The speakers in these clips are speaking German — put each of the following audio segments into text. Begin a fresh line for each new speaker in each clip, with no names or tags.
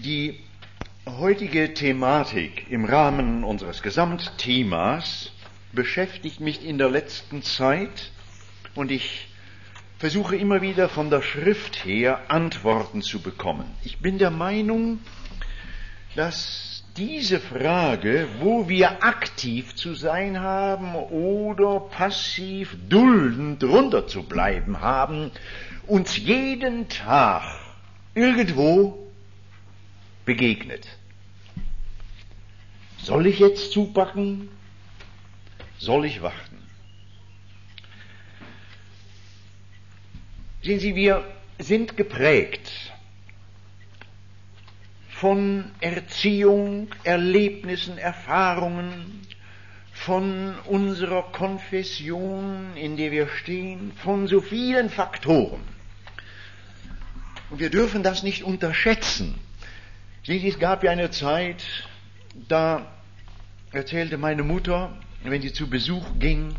Die heutige Thematik im Rahmen unseres Gesamtthemas beschäftigt mich in der letzten Zeit und ich versuche immer wieder von der Schrift her Antworten zu bekommen. Ich bin der Meinung, dass diese Frage, wo wir aktiv zu sein haben oder passiv duldend drunter zu bleiben haben, uns jeden Tag irgendwo begegnet. Soll ich jetzt zupacken? Soll ich warten? Sehen Sie, wir sind geprägt von Erziehung, Erlebnissen, Erfahrungen, von unserer Konfession, in der wir stehen, von so vielen Faktoren. Und wir dürfen das nicht unterschätzen. Sehen Sie, es gab ja eine Zeit, da erzählte meine Mutter, wenn sie zu Besuch ging,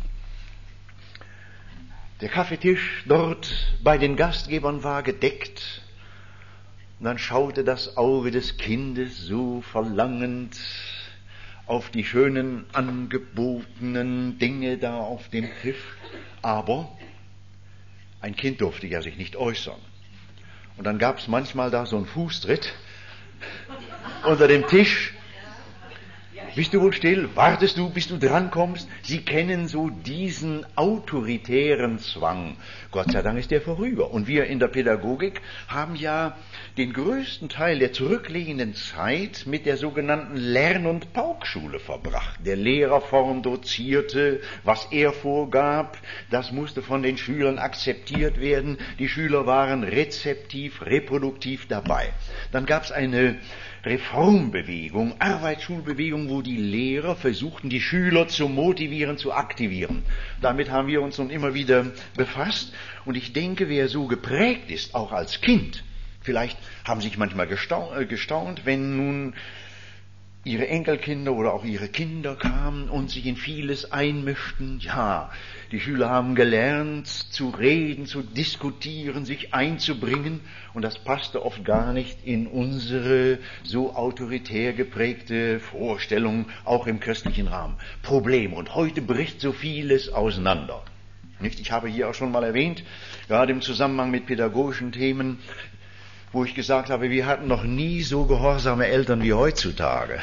der Kaffeetisch dort bei den Gastgebern war gedeckt, und dann schaute das Auge des Kindes so verlangend auf die schönen angebotenen Dinge da auf dem Tisch, aber ein Kind durfte ja sich nicht äußern. Und dann gab es manchmal da so einen Fußtritt unter dem Tisch. Bist du wohl still? Wartest du, bis du drankommst? Sie kennen so diesen autoritären Zwang. Gott sei Dank ist der vorüber. Und wir in der Pädagogik haben ja den größten Teil der zurückliegenden Zeit mit der sogenannten Lern- und Paukschule verbracht. Der Lehrer vorn dozierte, was er vorgab, das musste von den Schülern akzeptiert werden. Die Schüler waren rezeptiv, reproduktiv dabei. Dann gab es eine Reformbewegung, Arbeitsschulbewegung, wo die Lehrer versuchten, die Schüler zu motivieren, zu aktivieren. Damit haben wir uns nun immer wieder befasst. Und ich denke, wer so geprägt ist, auch als Kind, vielleicht haben sich manchmal gestaunt, wenn nun ihre Enkelkinder oder auch ihre Kinder kamen und sich in vieles einmischten. Ja, die Schüler haben gelernt, zu reden, zu diskutieren, sich einzubringen. Und das passte oft gar nicht in unsere so autoritär geprägte Vorstellung, auch im christlichen Rahmen. Problem. Und heute bricht so vieles auseinander. Nicht? Ich habe hier auch schon mal erwähnt, gerade im Zusammenhang mit pädagogischen Themen, wo ich gesagt habe, wir hatten noch nie so gehorsame Eltern wie heutzutage.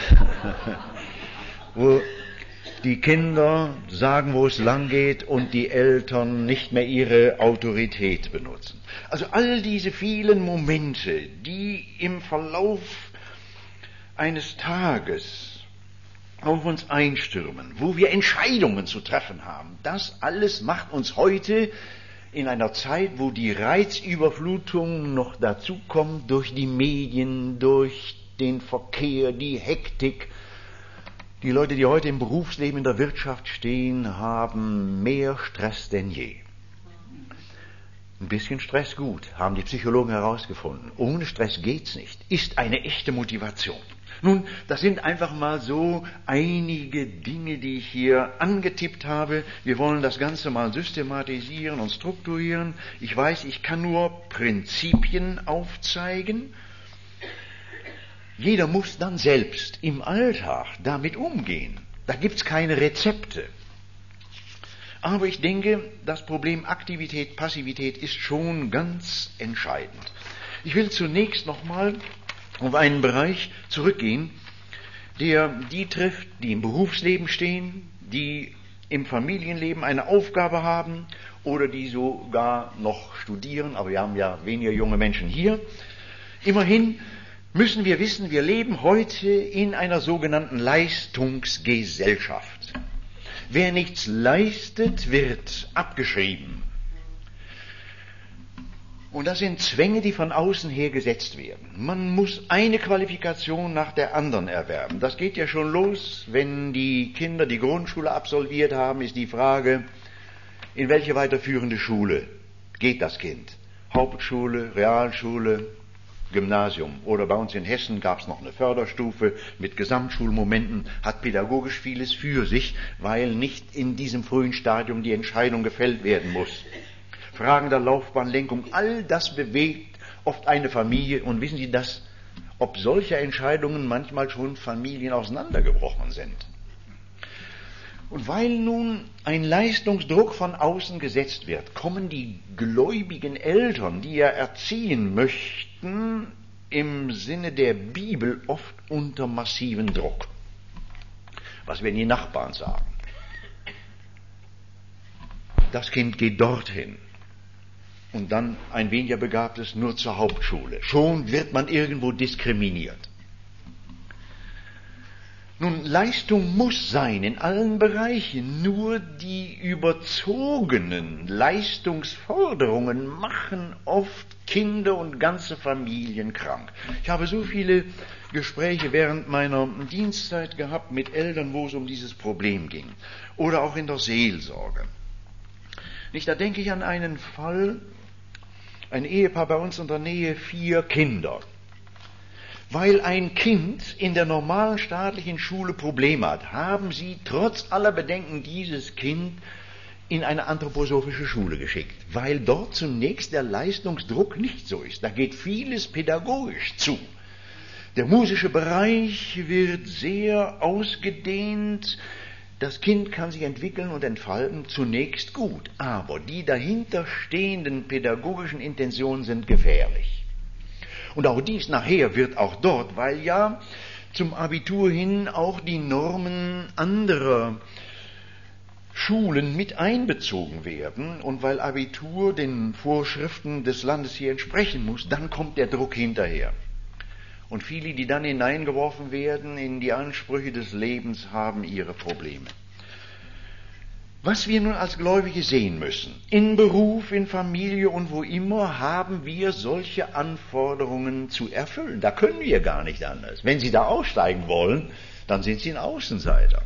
Wo die Kinder sagen, wo es lang geht und die Eltern nicht mehr ihre Autorität benutzen. Also all diese vielen Momente, die im Verlauf eines Tages auf uns einstürmen, wo wir Entscheidungen zu treffen haben, das alles macht uns heute in einer Zeit, wo die Reizüberflutung noch dazukommt durch die Medien, durch den Verkehr, die Hektik. Die Leute, die heute im Berufsleben, in der Wirtschaft stehen, haben mehr Stress denn je. Ein bisschen Stress gut, haben die Psychologen herausgefunden. Ohne Stress geht's nicht, ist eine echte Motivation. Nun, das sind einfach mal so einige Dinge, die ich hier angetippt habe. Wir wollen das Ganze mal systematisieren und strukturieren. Ich weiß, ich kann nur Prinzipien aufzeigen. Jeder muss dann selbst im Alltag damit umgehen. Da gibt's keine Rezepte. Aber ich denke, das Problem Aktivität, Passivität ist schon ganz entscheidend. Ich will zunächst nochmal auf einen Bereich zurückgehen, der die trifft, die im Berufsleben stehen, die im Familienleben eine Aufgabe haben oder die sogar noch studieren, aber wir haben ja weniger junge Menschen hier. Immerhin müssen wir wissen, wir leben heute in einer sogenannten Leistungsgesellschaft. Wer nichts leistet, wird abgeschrieben. Und das sind Zwänge, die von außen her gesetzt werden. Man muss eine Qualifikation nach der anderen erwerben. Das geht ja schon los, wenn die Kinder die Grundschule absolviert haben, ist die Frage, in welche weiterführende Schule geht das Kind? Hauptschule, Realschule, Gymnasium. Oder bei uns in Hessen gab es noch eine Förderstufe mit Gesamtschulmomenten, hat pädagogisch vieles für sich, weil nicht in diesem frühen Stadium die Entscheidung gefällt werden muss. Fragen der Laufbahnlenkung, all das bewegt oft eine Familie und wissen Sie, das ob solche Entscheidungen manchmal schon Familien auseinandergebrochen sind. Und weil nun ein Leistungsdruck von außen gesetzt wird, kommen die gläubigen Eltern, die ja erziehen möchten, im Sinne der Bibel oft unter massiven Druck. Was werden die Nachbarn sagen? Das Kind geht dorthin und dann ein weniger begabtes nur zur Hauptschule. Schon wird man irgendwo diskriminiert. Nun, Leistung muss sein in allen Bereichen, nur die überzogenen Leistungsforderungen machen oft Kinder und ganze Familien krank. Ich habe so viele Gespräche während meiner Dienstzeit gehabt mit Eltern, wo es um dieses Problem ging. Oder auch in der Seelsorge. Da denke ich an einen Fall, ein Ehepaar bei uns in der Nähe, 4 Kinder. Weil ein Kind in der normalen staatlichen Schule Probleme hat, haben sie trotz aller Bedenken dieses Kind in eine anthroposophische Schule geschickt, weil dort zunächst der Leistungsdruck nicht so ist. Da geht vieles pädagogisch zu. Der musische Bereich wird sehr ausgedehnt. Das Kind kann sich entwickeln und entfalten, zunächst gut, aber die dahinter stehenden pädagogischen Intentionen sind gefährlich. Und auch dies nachher wird auch dort, weil ja zum Abitur hin auch die Normen anderer Schulen mit einbezogen werden und weil Abitur den Vorschriften des Landes hier entsprechen muss, dann kommt der Druck hinterher. Und viele, die dann hineingeworfen werden in die Ansprüche des Lebens, haben ihre Probleme. Was wir nun als Gläubige sehen müssen, in Beruf, in Familie und wo immer, haben wir solche Anforderungen zu erfüllen. Da können wir gar nicht anders. Wenn Sie da aussteigen wollen, dann sind Sie ein Außenseiter.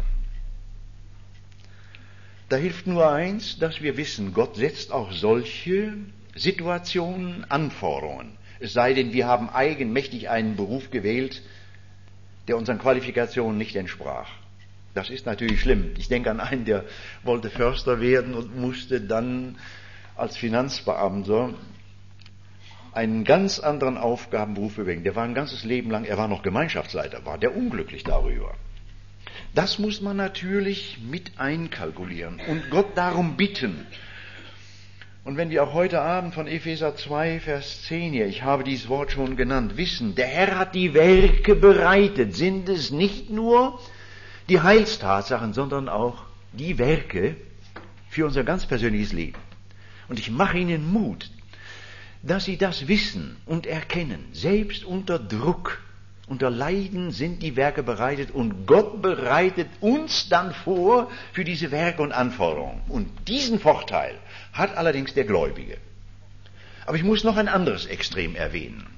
Da hilft nur eins, dass wir wissen, Gott setzt auch solche Situationen, Anforderungen. Es sei denn, wir haben eigenmächtig einen Beruf gewählt, der unseren Qualifikationen nicht entsprach. Das ist natürlich schlimm. Ich denke an einen, der wollte Förster werden und musste dann als Finanzbeamter einen ganz anderen Aufgabenberuf bewegen. Der war ein ganzes Leben lang, er war noch Gemeinschaftsleiter, war der unglücklich darüber. Das muss man natürlich mit einkalkulieren und Gott darum bitten. Und wenn wir auch heute Abend von Epheser 2, Vers 10 hier, ich habe dieses Wort schon genannt, wissen, der Herr hat die Werke bereitet, sind es nicht nur die Heilstatsachen, sondern auch die Werke für unser ganz persönliches Leben. Und ich mache Ihnen Mut, dass Sie das wissen und erkennen. Selbst unter Druck, unter Leiden sind die Werke bereitet und Gott bereitet uns dann vor für diese Werke und Anforderungen. Und diesen Vorteil hat allerdings der Gläubige. Aber ich muss noch ein anderes Extrem erwähnen.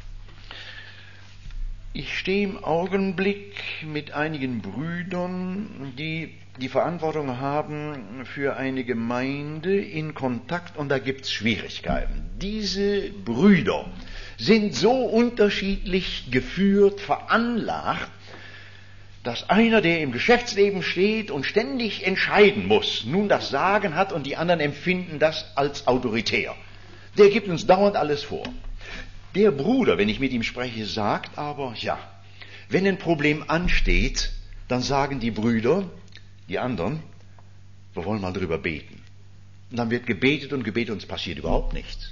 Ich stehe im Augenblick mit einigen Brüdern, die die Verantwortung haben für eine Gemeinde in Kontakt und da gibt's Schwierigkeiten. Diese Brüder sind so unterschiedlich geführt, veranlagt, dass einer, der im Geschäftsleben steht und ständig entscheiden muss, nun das Sagen hat und die anderen empfinden das als autoritär. Der gibt uns dauernd alles vor. Der Bruder, wenn ich mit ihm spreche, sagt aber, ja, wenn ein Problem ansteht, dann sagen die Brüder, die anderen, wir wollen mal drüber beten. Und dann wird gebetet und es passiert überhaupt nichts.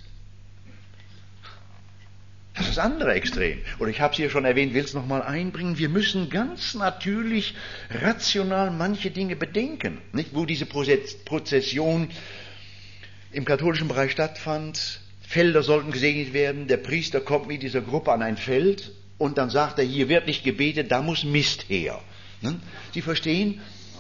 Das ist das andere Extrem. Oder ich habe es hier schon erwähnt, will es nochmal einbringen. Wir müssen ganz natürlich rational manche Dinge bedenken. Nicht, wo diese Prozession im katholischen Bereich stattfand. Felder sollten gesegnet werden. Der Priester kommt mit dieser Gruppe an ein Feld und dann sagt er, hier wird nicht gebetet, da muss Mist her. Sie verstehen?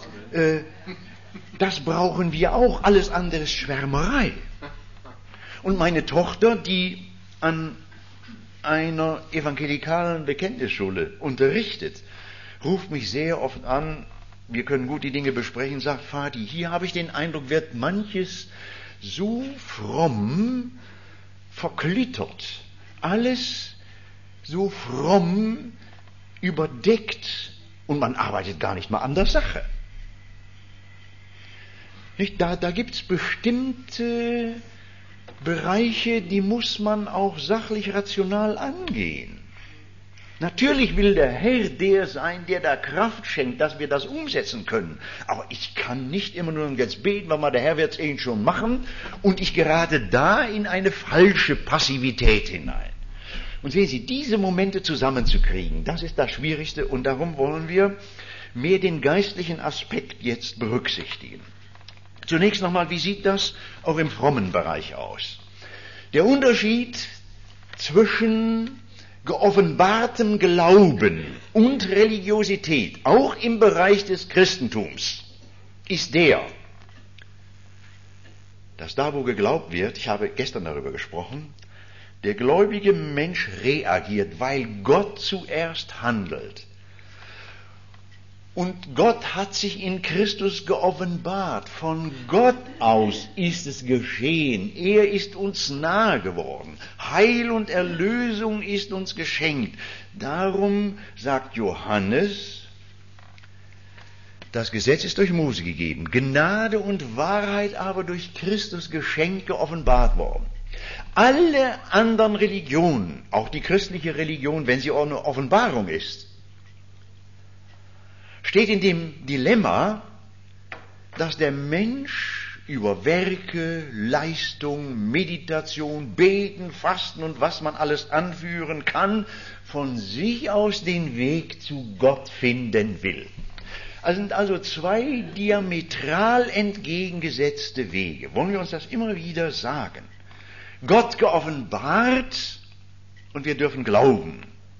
Das brauchen wir auch. Alles andere ist Schwärmerei. Und meine Tochter, die an einer evangelikalen Bekenntnisschule unterrichtet, ruft mich sehr oft an, wir können gut die Dinge besprechen, sagt, Vati, hier habe ich den Eindruck, wird manches so fromm verklittert, alles so fromm überdeckt und man arbeitet gar nicht mal an der Sache. Nicht? Da gibt's bestimmte Bereiche, die muss man auch sachlich rational angehen. Natürlich will der Herr der sein, der da Kraft schenkt, dass wir das umsetzen können. Aber ich kann nicht immer nur jetzt beten, weil der Herr wird es eh schon machen, und ich gerate da in eine falsche Passivität hinein. Und sehen Sie, diese Momente zusammenzukriegen, das ist das Schwierigste, und darum wollen wir mehr den geistlichen Aspekt jetzt berücksichtigen. Zunächst nochmal, wie sieht das auch im frommen Bereich aus? Der Unterschied zwischen geoffenbartem Glauben und Religiosität, auch im Bereich des Christentums, ist der, dass da, wo geglaubt wird, ich habe gestern darüber gesprochen, der gläubige Mensch reagiert, weil Gott zuerst handelt. Und Gott hat sich in Christus geoffenbart. Von Gott aus ist es geschehen. Er ist uns nahe geworden. Heil und Erlösung ist uns geschenkt. Darum sagt Johannes, das Gesetz ist durch Mose gegeben, Gnade und Wahrheit aber durch Christus geschenkt, geoffenbart worden. Alle anderen Religionen, auch die christliche Religion, wenn sie auch eine Offenbarung ist, steht in dem Dilemma, dass der Mensch über Werke, Leistung, Meditation, Beten, Fasten und was man alles anführen kann, von sich aus den Weg zu Gott finden will. Es sind also zwei diametral entgegengesetzte Wege. Wollen wir uns das immer wieder sagen? Gott geoffenbart und wir dürfen glauben.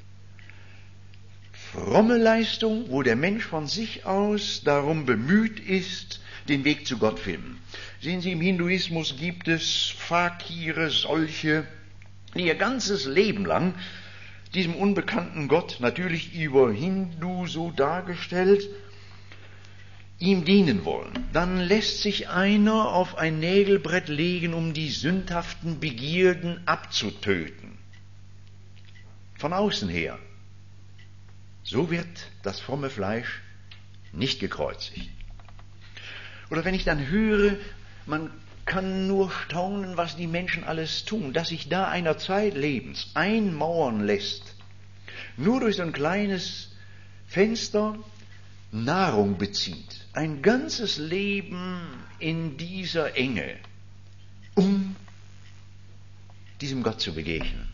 Fromme Leistung, wo der Mensch von sich aus darum bemüht ist, den Weg zu Gott finden. Sehen Sie, im Hinduismus gibt es Fakire, solche, die ihr ganzes Leben lang diesem unbekannten Gott, natürlich über Hindu so dargestellt, ihm dienen wollen. Dann lässt sich einer auf ein Nägelbrett legen, um die sündhaften Begierden abzutöten. Von außen her. So wird das fromme Fleisch nicht gekreuzigt. Oder wenn ich dann höre, man kann nur staunen, was die Menschen alles tun, dass sich da einer Zeitlebens einmauern lässt, nur durch so ein kleines Fenster Nahrung bezieht, ein ganzes Leben in dieser Enge, um diesem Gott zu begegnen.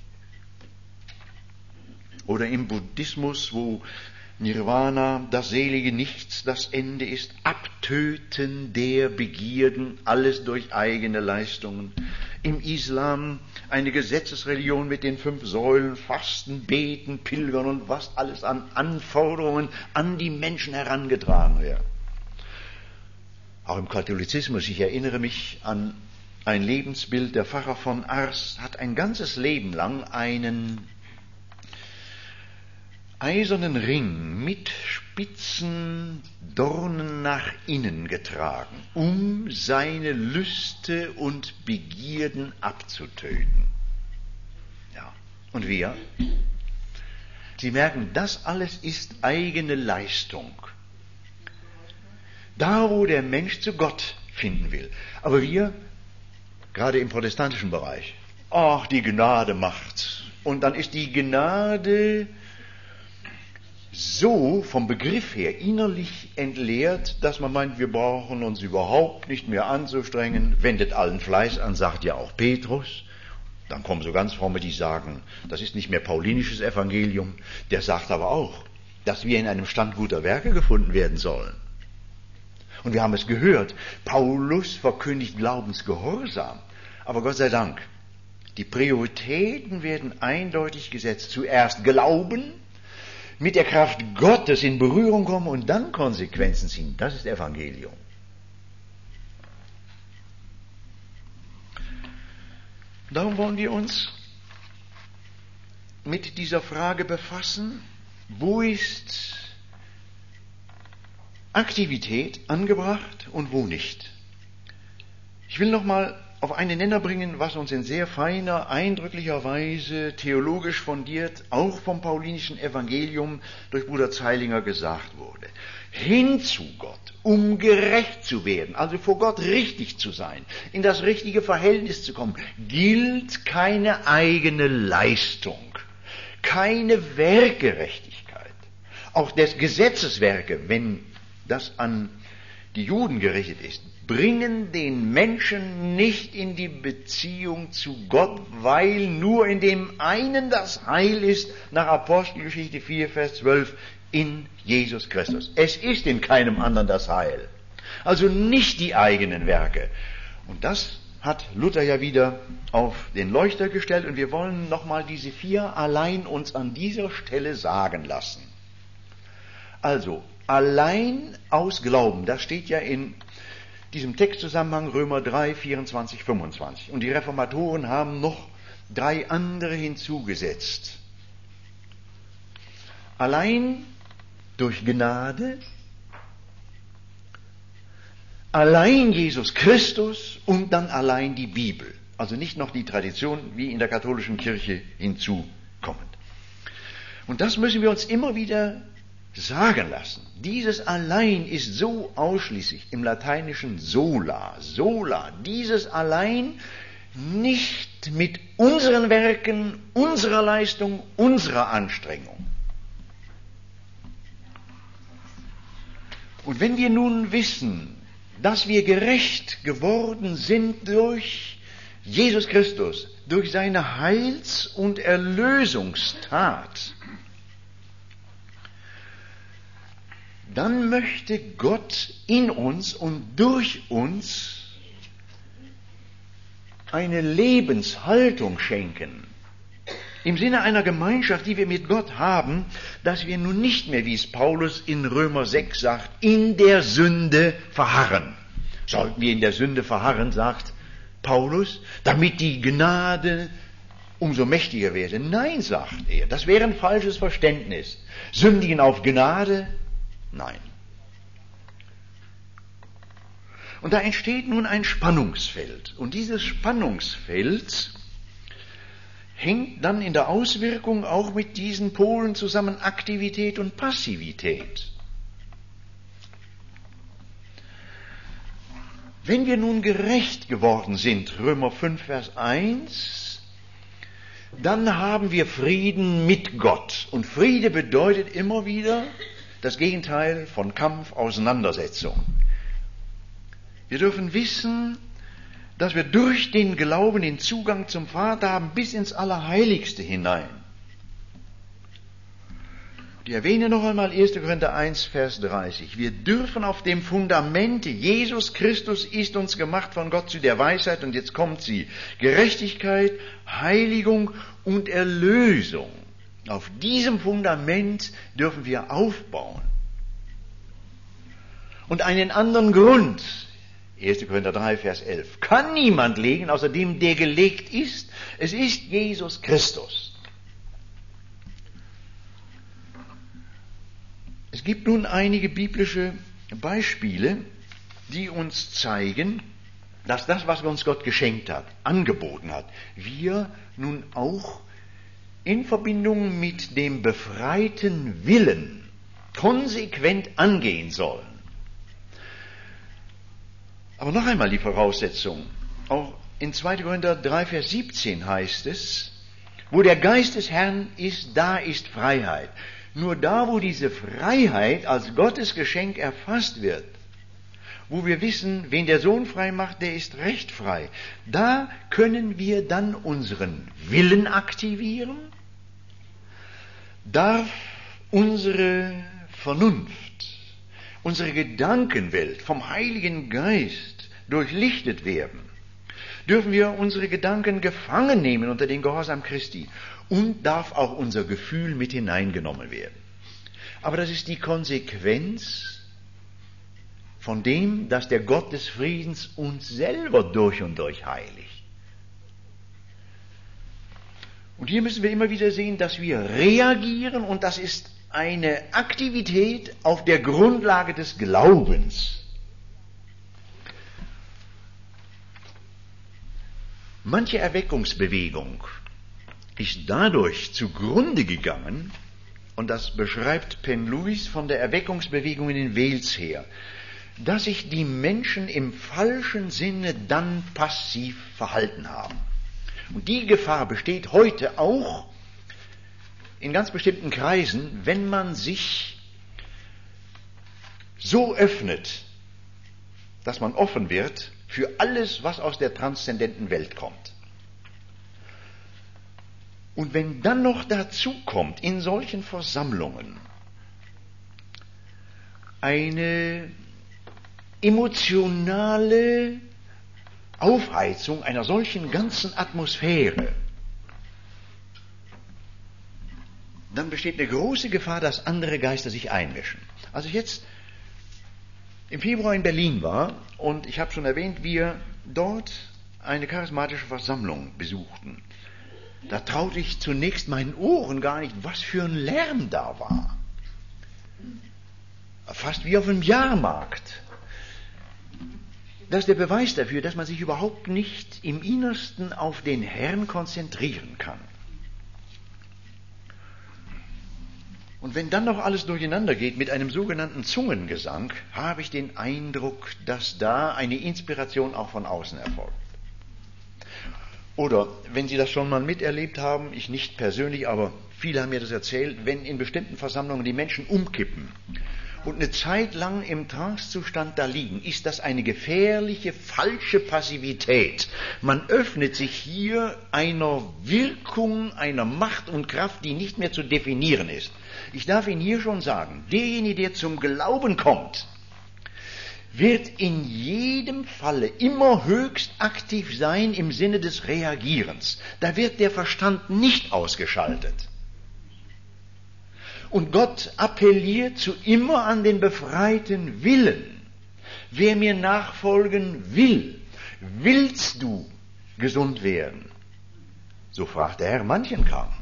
Oder im Buddhismus, wo Nirvana, das selige Nichts, das Ende ist, Abtöten der Begierden, alles durch eigene Leistungen. Im Islam eine Gesetzesreligion mit den 5 Säulen, Fasten, Beten, Pilgern und was alles an Anforderungen an die Menschen herangetragen wird. Auch im Katholizismus, ich erinnere mich an ein Lebensbild, der Pfarrer von Ars hat ein ganzes Leben lang einen eisernen Ring mit spitzen Dornen nach innen getragen, um seine Lüste und Begierden abzutöten. Ja, und wir? Sie merken, das alles ist eigene Leistung. Da, wo der Mensch zu Gott finden will. Aber wir, gerade im protestantischen Bereich, ach, die Gnade macht's. Und dann ist die Gnade so vom Begriff her innerlich entleert, dass man meint, wir brauchen uns überhaupt nicht mehr anzustrengen, wendet allen Fleiß an, sagt ja auch Petrus. Dann kommen so ganz fromme, die sagen, das ist nicht mehr paulinisches Evangelium. Der sagt aber auch, dass wir in einem Stand guter Werke gefunden werden sollen. Und wir haben es gehört, Paulus verkündigt Glaubensgehorsam. Aber Gott sei Dank, die Prioritäten werden eindeutig gesetzt. Zuerst Glauben, mit der Kraft Gottes in Berührung kommen und dann Konsequenzen ziehen. Das ist Evangelium. Darum wollen wir uns mit dieser Frage befassen, wo ist Aktivität angebracht und wo nicht. Ich will nochmal auf einen Nenner bringen, was uns in sehr feiner, eindrücklicher Weise, theologisch fundiert, auch vom paulinischen Evangelium durch Bruder Zeilinger gesagt wurde. Hin zu Gott, um gerecht zu werden, also vor Gott richtig zu sein, in das richtige Verhältnis zu kommen, gilt keine eigene Leistung, keine Werkgerechtigkeit. Auch des Gesetzeswerke, wenn das an die Juden gerichtet ist, bringen den Menschen nicht in die Beziehung zu Gott, weil nur in dem einen das Heil ist, nach Apostelgeschichte 4, Vers 12, in Jesus Christus. Es ist in keinem anderen das Heil. Also nicht die eigenen Werke. Und das hat Luther ja wieder auf den Leuchter gestellt, und wir wollen nochmal diese 4 allein uns an dieser Stelle sagen lassen. Also, allein aus Glauben, das steht ja in diesem Textzusammenhang Römer 3, 24, 25. Und die Reformatoren haben noch 3 andere hinzugesetzt. Allein durch Gnade, allein Jesus Christus und dann allein die Bibel. Also nicht noch die Tradition wie in der katholischen Kirche hinzukommend. Und das müssen wir uns immer wieder sagen lassen. Dieses allein ist so ausschließlich im Lateinischen sola, dieses allein nicht mit unseren Werken, unserer Leistung, unserer Anstrengung. Und wenn wir nun wissen, dass wir gerecht geworden sind durch Jesus Christus, durch seine Heils- und Erlösungstat, dann möchte Gott in uns und durch uns eine Lebenshaltung schenken. Im Sinne einer Gemeinschaft, die wir mit Gott haben, dass wir nun nicht mehr, wie es Paulus in Römer 6 sagt, in der Sünde verharren. Sollten wir in der Sünde verharren, sagt Paulus, damit die Gnade umso mächtiger werde. Nein, sagt er, das wäre ein falsches Verständnis. Sündigen auf Gnade? Nein. Und da entsteht nun ein Spannungsfeld. Und dieses Spannungsfeld hängt dann in der Auswirkung auch mit diesen Polen zusammen, Aktivität und Passivität. Wenn wir nun gerecht geworden sind, Römer 5, Vers 1, dann haben wir Frieden mit Gott. Und Friede bedeutet immer wieder das Gegenteil von Kampf, Auseinandersetzung. Wir dürfen wissen, dass wir durch den Glauben den Zugang zum Vater haben bis ins Allerheiligste hinein. Ich erwähne noch einmal 1. Korinther 1, Vers 30. Wir dürfen auf dem Fundament, Jesus Christus ist uns gemacht von Gott zu der Weisheit, und jetzt kommt sie, Gerechtigkeit, Heiligung und Erlösung. Auf diesem Fundament dürfen wir aufbauen. Und einen anderen Grund, 1. Korinther 3, Vers 11, kann niemand legen, außer dem, der gelegt ist. Es ist Jesus Christus. Es gibt nun einige biblische Beispiele, die uns zeigen, dass das, was uns Gott geschenkt hat, angeboten hat, wir nun auch in Verbindung mit dem befreiten Willen konsequent angehen sollen. Aber noch einmal die Voraussetzung. Auch in 2. Korinther 3, Vers 17 heißt es, wo der Geist des Herrn ist, da ist Freiheit. Nur da, wo diese Freiheit als Gottes Geschenk erfasst wird, wo wir wissen, wen der Sohn frei macht, der ist recht frei, da können wir dann unseren Willen aktivieren, darf unsere Vernunft, unsere Gedankenwelt vom Heiligen Geist durchlichtet werden, dürfen wir unsere Gedanken gefangen nehmen unter den Gehorsam Christi, und darf auch unser Gefühl mit hineingenommen werden. Aber das ist die Konsequenz von dem, dass der Gott des Friedens uns selber durch und durch heiligt. Und hier müssen wir immer wieder sehen, dass wir reagieren, und das ist eine Aktivität auf der Grundlage des Glaubens. Manche Erweckungsbewegung ist dadurch zugrunde gegangen, und das beschreibt Penn Lewis von der Erweckungsbewegung in Wales her, dass sich die Menschen im falschen Sinne dann passiv verhalten haben. Und die Gefahr besteht heute auch in ganz bestimmten Kreisen, wenn man sich so öffnet, dass man offen wird für alles, was aus der transzendenten Welt kommt. Und wenn dann noch dazu kommt, in solchen Versammlungen, eine emotionale Aufheizung einer solchen ganzen Atmosphäre, dann besteht eine große Gefahr, dass andere Geister sich einmischen. Als ich jetzt im Februar in Berlin war, und ich habe schon erwähnt, wir dort eine charismatische Versammlung besuchten, da traute ich zunächst meinen Ohren gar nicht, was für ein Lärm da war. Fast wie auf einem Jahrmarkt. Das ist der Beweis dafür, dass man sich überhaupt nicht im Innersten auf den Herrn konzentrieren kann. Und wenn dann noch alles durcheinander geht mit einem sogenannten Zungengesang, habe ich den Eindruck, dass da eine Inspiration auch von außen erfolgt. Oder, wenn Sie das schon mal miterlebt haben, ich nicht persönlich, aber viele haben mir das erzählt, wenn in bestimmten Versammlungen die Menschen umkippen und eine Zeit lang im Trancezustand da liegen, ist das eine gefährliche, falsche Passivität. Man öffnet sich hier einer Wirkung, einer Macht und Kraft, die nicht mehr zu definieren ist. Ich darf Ihnen hier schon sagen, derjenige, der zum Glauben kommt, wird in jedem Falle immer höchst aktiv sein im Sinne des Reagierens. Da wird der Verstand nicht ausgeschaltet. Und Gott appelliert zu immer an den befreiten Willen. Wer mir nachfolgen will, willst du gesund werden? So fragt der Herr manchen Kranken.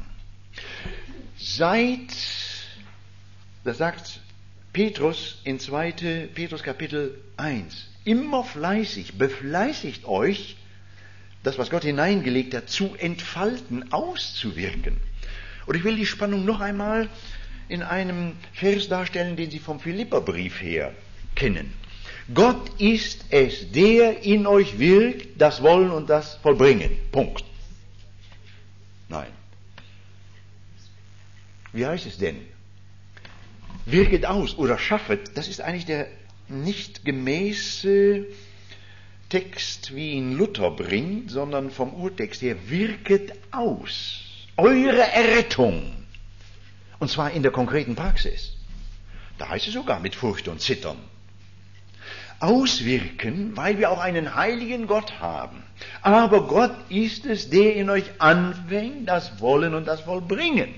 Das sagt Petrus in 2. Petrus Kapitel 1, immer fleißig, befleißigt euch, das, was Gott hineingelegt hat, zu entfalten, auszuwirken. Und ich will die Spannung noch einmal in einem Vers darstellen, den Sie vom Philipperbrief her kennen. Gott ist es, der in euch wirkt, das Wollen und das Vollbringen. Punkt. Nein. Wie heißt es denn? Wirket aus oder schaffet, das ist eigentlich der nicht gemäße Text, wie ihn Luther bringt, sondern vom Urtext her, wirket aus eure Errettung. Und zwar in der konkreten Praxis. Da heißt es sogar mit Furcht und Zittern. Auswirken, weil wir auch einen heiligen Gott haben. Aber Gott ist es, der in euch anfängt, das Wollen und das Vollbringen.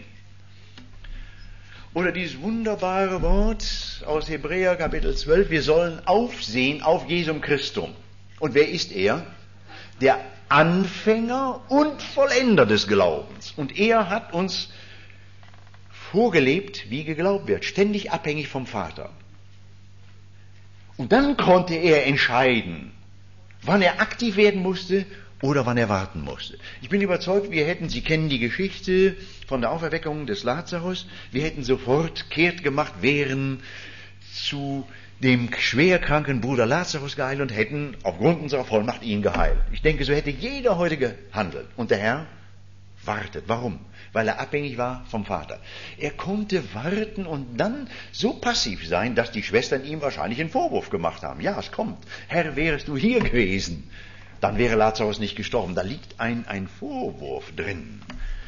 Oder dieses wunderbare Wort aus Hebräer Kapitel 12, wir sollen aufsehen auf Jesum Christum. Und wer ist er? Der Anfänger und Vollender des Glaubens. Und er hat uns vorgelebt, wie geglaubt wird, ständig abhängig vom Vater. Und dann konnte er entscheiden, wann er aktiv werden musste oder wann er warten musste. Ich bin überzeugt, Sie kennen die Geschichte von der Auferweckung des Lazarus, wir hätten sofort kehrt gemacht, wären zu dem schwerkranken Bruder Lazarus geeilt und hätten aufgrund unserer Vollmacht ihn geheilt. Ich denke, so hätte jeder heute gehandelt. Und der Herr wartet. Warum? Weil er abhängig war vom Vater. Er konnte warten und dann so passiv sein, dass die Schwestern ihm wahrscheinlich einen Vorwurf gemacht haben. Ja, es kommt. Herr, wärest du hier gewesen, dann wäre Lazarus nicht gestorben. Da liegt ein Vorwurf drin.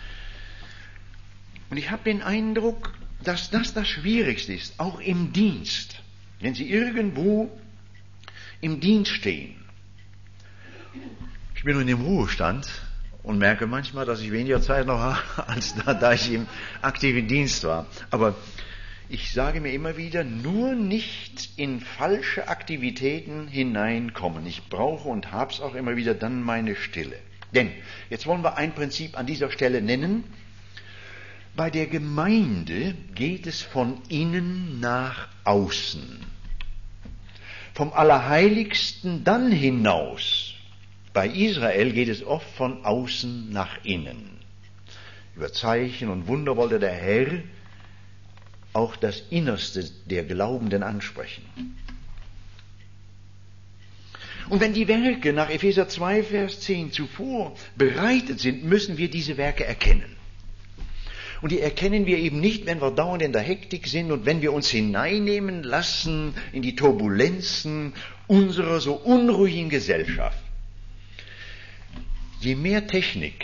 Und ich habe den Eindruck, dass das Schwierigste ist, auch im Dienst. Wenn Sie irgendwo im Dienst stehen. Ich bin nun im Ruhestand und merke manchmal, dass ich weniger Zeit noch habe, als da ich im aktiven Dienst war. Aber ich sage mir immer wieder, nur nicht in falsche Aktivitäten hineinkommen. Ich brauche und habe es auch immer wieder dann meine Stille. Denn, jetzt wollen wir ein Prinzip an dieser Stelle nennen. Bei der Gemeinde geht es von innen nach außen. Vom Allerheiligsten dann hinaus. Bei Israel geht es oft von außen nach innen. Über Zeichen und Wunder wollte der Herr auch das Innerste der Glaubenden ansprechen. Und wenn die Werke nach Epheser 2, Vers 10 zuvor bereitet sind, müssen wir diese Werke erkennen. Und die erkennen wir eben nicht, wenn wir dauernd in der Hektik sind und wenn wir uns hineinnehmen lassen in die Turbulenzen unserer so unruhigen Gesellschaft. Je mehr Technik,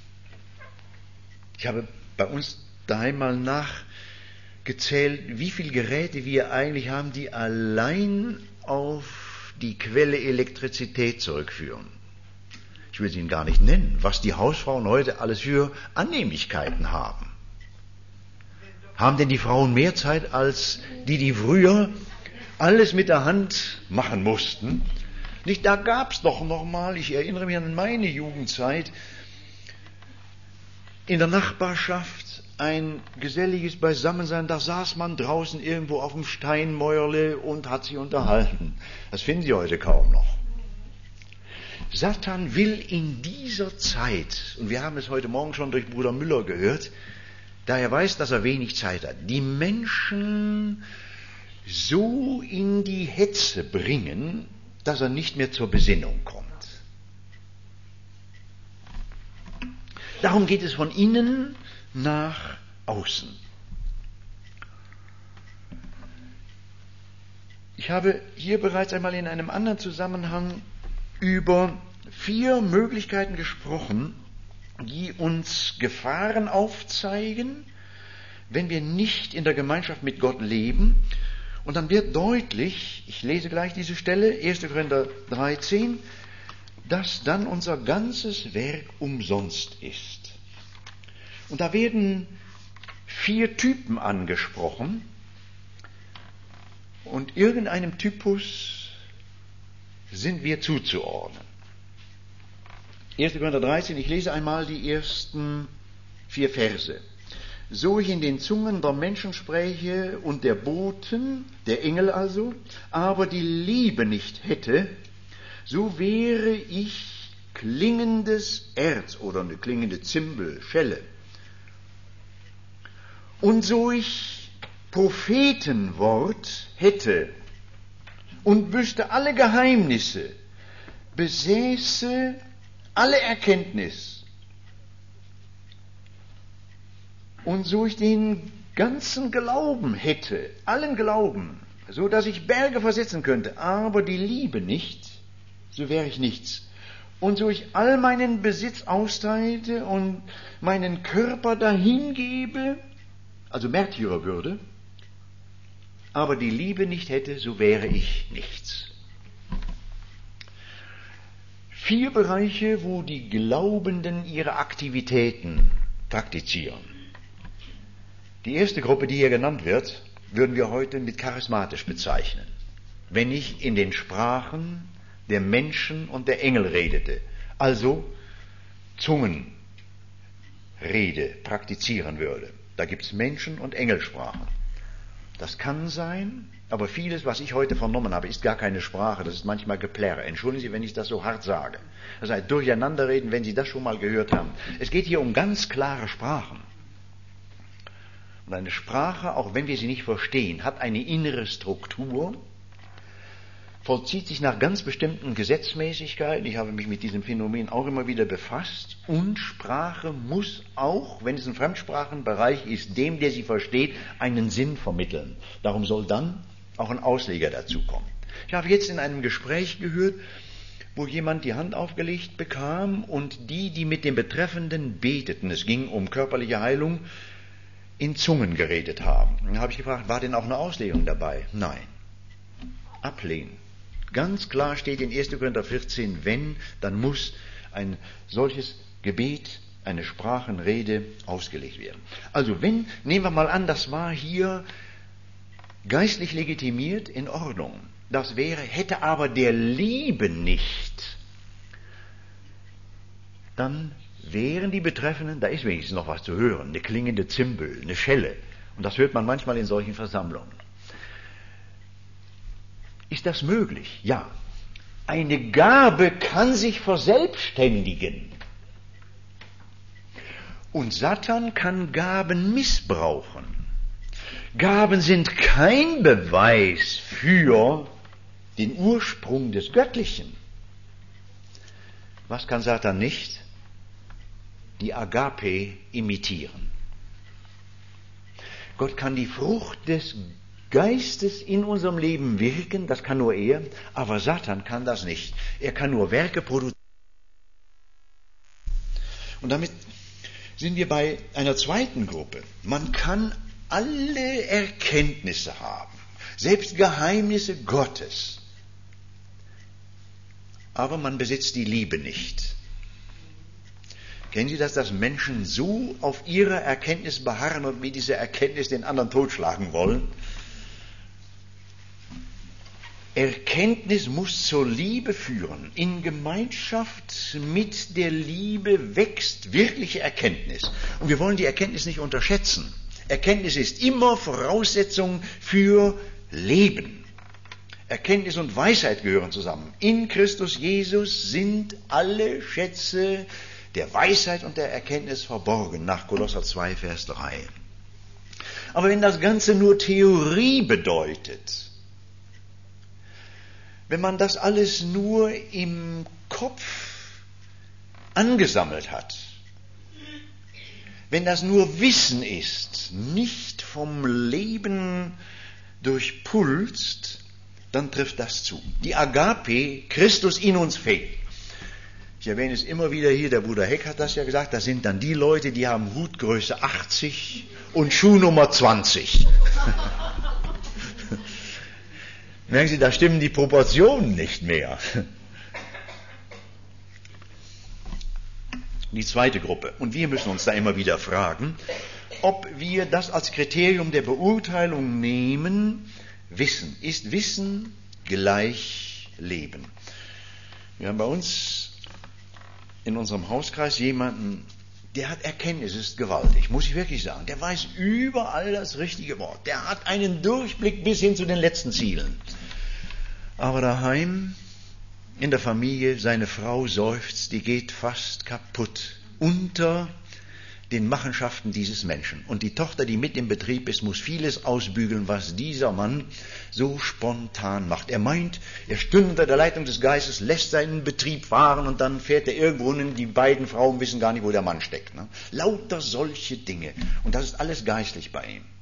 ich habe bei uns daheim mal nachgezählt, wie viele Geräte wir eigentlich haben, die allein auf die Quelle Elektrizität zurückführen. Ich will sie Ihnen gar nicht nennen, was die Hausfrauen heute alles für Annehmlichkeiten haben. Haben denn die Frauen mehr Zeit als die früher alles mit der Hand machen mussten? Nicht, da gab's doch noch mal, ich erinnere mich an meine Jugendzeit, in der Nachbarschaft ein geselliges Beisammensein, da saß man draußen irgendwo auf dem Steinmäuerle und hat sich unterhalten. Das finden Sie heute kaum noch. Satan will in dieser Zeit, und wir haben es heute Morgen schon durch Bruder Müller gehört, da er weiß, dass er wenig Zeit hat, die Menschen so in die Hetze bringen, dass er nicht mehr zur Besinnung kommt. Darum geht es von innen nach außen. Ich habe hier bereits einmal in einem anderen Zusammenhang über 4 Möglichkeiten gesprochen, die uns Gefahren aufzeigen, wenn wir nicht in der Gemeinschaft mit Gott leben. Und dann wird deutlich, ich lese gleich diese Stelle, 1. Korinther 13, dass dann unser ganzes Werk umsonst ist. Und da werden 4 Typen angesprochen und irgendeinem Typus sind wir zuzuordnen. 1. Korinther 13, ich lese einmal die ersten 4 Verse. So ich in den Zungen der Menschen spreche und der Boten, der Engel also, aber die Liebe nicht hätte, so wäre ich klingendes Erz oder eine klingende Zimbel, Schelle. Und so ich Prophetenwort hätte und wüsste alle Geheimnisse, besäße alle Erkenntnis, und so ich den ganzen Glauben hätte, allen Glauben, so dass ich Berge versetzen könnte, aber die Liebe nicht, so wäre ich nichts. Und so ich all meinen Besitz austeilte und meinen Körper dahingebe, also Märtyrer würde, aber die Liebe nicht hätte, so wäre ich nichts. 4 Bereiche, wo die Glaubenden ihre Aktivitäten praktizieren. Die erste Gruppe, die hier genannt wird, würden wir heute mit charismatisch bezeichnen. Wenn ich in den Sprachen der Menschen und der Engel redete, also Zungenrede praktizieren würde. Da gibt es Menschen- und Engelsprachen. Das kann sein, aber vieles, was ich heute vernommen habe, ist gar keine Sprache, das ist manchmal Geplärre. Entschuldigen Sie, wenn ich das so hart sage. Das heißt, Durcheinanderreden, wenn Sie das schon mal gehört haben. Es geht hier um ganz klare Sprachen. Und eine Sprache, auch wenn wir sie nicht verstehen, hat eine innere Struktur, vollzieht sich nach ganz bestimmten Gesetzmäßigkeiten. Ich habe mich mit diesem Phänomen auch immer wieder befasst. Und Sprache muss auch, wenn es ein Fremdsprachenbereich ist, dem, der sie versteht, einen Sinn vermitteln. Darum soll dann auch ein Ausleger dazukommen. Ich habe jetzt in einem Gespräch gehört, wo jemand die Hand aufgelegt bekam und die mit dem Betreffenden beteten, es ging um körperliche Heilung, in Zungen geredet haben. Dann habe ich gefragt, war denn auch eine Auslegung dabei? Nein. Ablehnen. Ganz klar steht in 1. Korinther 14, wenn, dann muss ein solches Gebet, eine Sprachenrede ausgelegt werden. Also wenn, nehmen wir mal an, das war hier geistlich legitimiert, in Ordnung. Das wäre, hätte aber der Liebe nicht, dann wären die Betreffenden, da ist wenigstens noch was zu hören, eine klingende Zimbel, eine Schelle. Und das hört man manchmal in solchen Versammlungen. Ist das möglich? Ja. Eine Gabe kann sich verselbstständigen. Und Satan kann Gaben missbrauchen. Gaben sind kein Beweis für den Ursprung des Göttlichen. Was kann Satan nicht? Die Agape imitieren. Gott kann die Frucht des Geistes in unserem Leben wirken, das kann nur er, aber Satan kann das nicht. Er kann nur Werke produzieren. Und damit sind wir bei einer zweiten Gruppe. Man kann alle Erkenntnisse haben, selbst Geheimnisse Gottes, aber man besitzt die Liebe nicht. Kennen Sie das, dass Menschen so auf ihrer Erkenntnis beharren und mit dieser Erkenntnis den anderen totschlagen wollen? Erkenntnis muss zur Liebe führen. In Gemeinschaft mit der Liebe wächst wirkliche Erkenntnis. Und wir wollen die Erkenntnis nicht unterschätzen. Erkenntnis ist immer Voraussetzung für Leben. Erkenntnis und Weisheit gehören zusammen. In Christus Jesus sind alle Schätze der Weisheit und der Erkenntnis verborgen, nach Kolosser 2, Vers 3. Aber wenn das Ganze nur Theorie bedeutet, wenn man das alles nur im Kopf angesammelt hat, wenn das nur Wissen ist, nicht vom Leben durchpulst, dann trifft das zu. Die Agape, Christus in uns fehlt. Ich erwähne es immer wieder hier, der Bruder Heck hat das ja gesagt, das sind dann die Leute, die haben Hutgröße 80 und Schuhnummer 20. Merken Sie, da stimmen die Proportionen nicht mehr. Die zweite Gruppe. Und wir müssen uns da immer wieder fragen, ob wir das als Kriterium der Beurteilung nehmen. Wissen. Ist Wissen gleich Leben? Wir haben bei uns in unserem Hauskreis jemanden, der hat Erkenntnis, ist gewaltig, muss ich wirklich sagen. Der weiß überall das richtige Wort. Der hat einen Durchblick bis hin zu den letzten Zielen. Aber daheim, in der Familie, seine Frau seufzt, die geht fast kaputt unter den Machenschaften dieses Menschen. Und die Tochter, die mit im Betrieb ist, muss vieles ausbügeln, was dieser Mann so spontan macht. Er meint, er stünde unter der Leitung des Geistes, lässt seinen Betrieb fahren und dann fährt er irgendwo hin. Die beiden Frauen wissen gar nicht, wo der Mann steckt. Ne? Lauter solche Dinge. Und das ist alles geistlich bei ihm.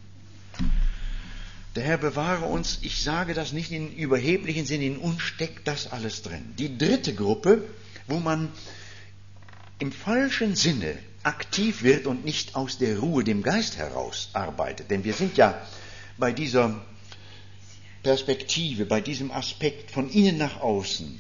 Der Herr bewahre uns, ich sage das nicht in überheblichen Sinn, in uns steckt das alles drin. Die dritte Gruppe, wo man im falschen Sinne aktiv wird und nicht aus der Ruhe dem Geist heraus arbeitet. Denn wir sind ja bei dieser Perspektive, bei diesem Aspekt von innen nach außen.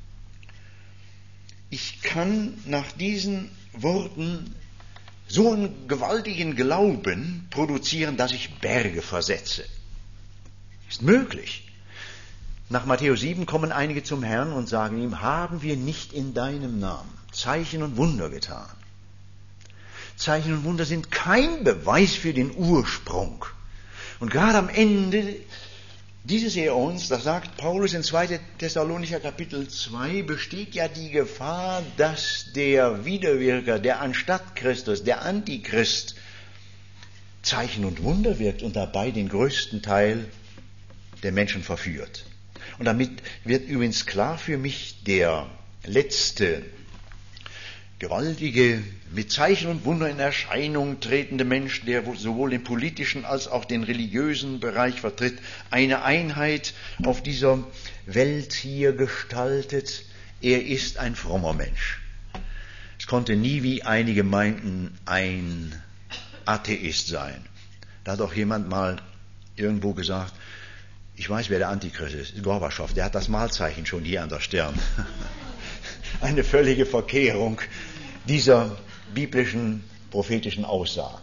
Ich kann nach diesen Worten so einen gewaltigen Glauben produzieren, dass ich Berge versetze. Ist möglich. Nach Matthäus 7 kommen einige zum Herrn und sagen ihm, haben wir nicht in deinem Namen Zeichen und Wunder getan? Zeichen und Wunder sind kein Beweis für den Ursprung. Und gerade am Ende dieses Äons, das sagt Paulus in 2. Thessalonicher Kapitel 2, besteht ja die Gefahr, dass der Widerwirker, der anstatt Christus, der Antichrist, Zeichen und Wunder wirkt und dabei den größten Teil der Menschen verführt. Und damit wird übrigens klar für mich, der letzte gewaltige, mit Zeichen und Wunder in Erscheinung tretende Mensch, der sowohl den politischen als auch den religiösen Bereich vertritt, eine Einheit auf dieser Welt hier gestaltet, er ist ein frommer Mensch. Es konnte nie, wie einige meinten, ein Atheist sein. Da hat auch jemand mal irgendwo gesagt, ich weiß, wer der Antichrist ist, Gorbatschow, der hat das Malzeichen schon hier an der Stirn. Eine völlige Verkehrung dieser biblischen, prophetischen Aussagen.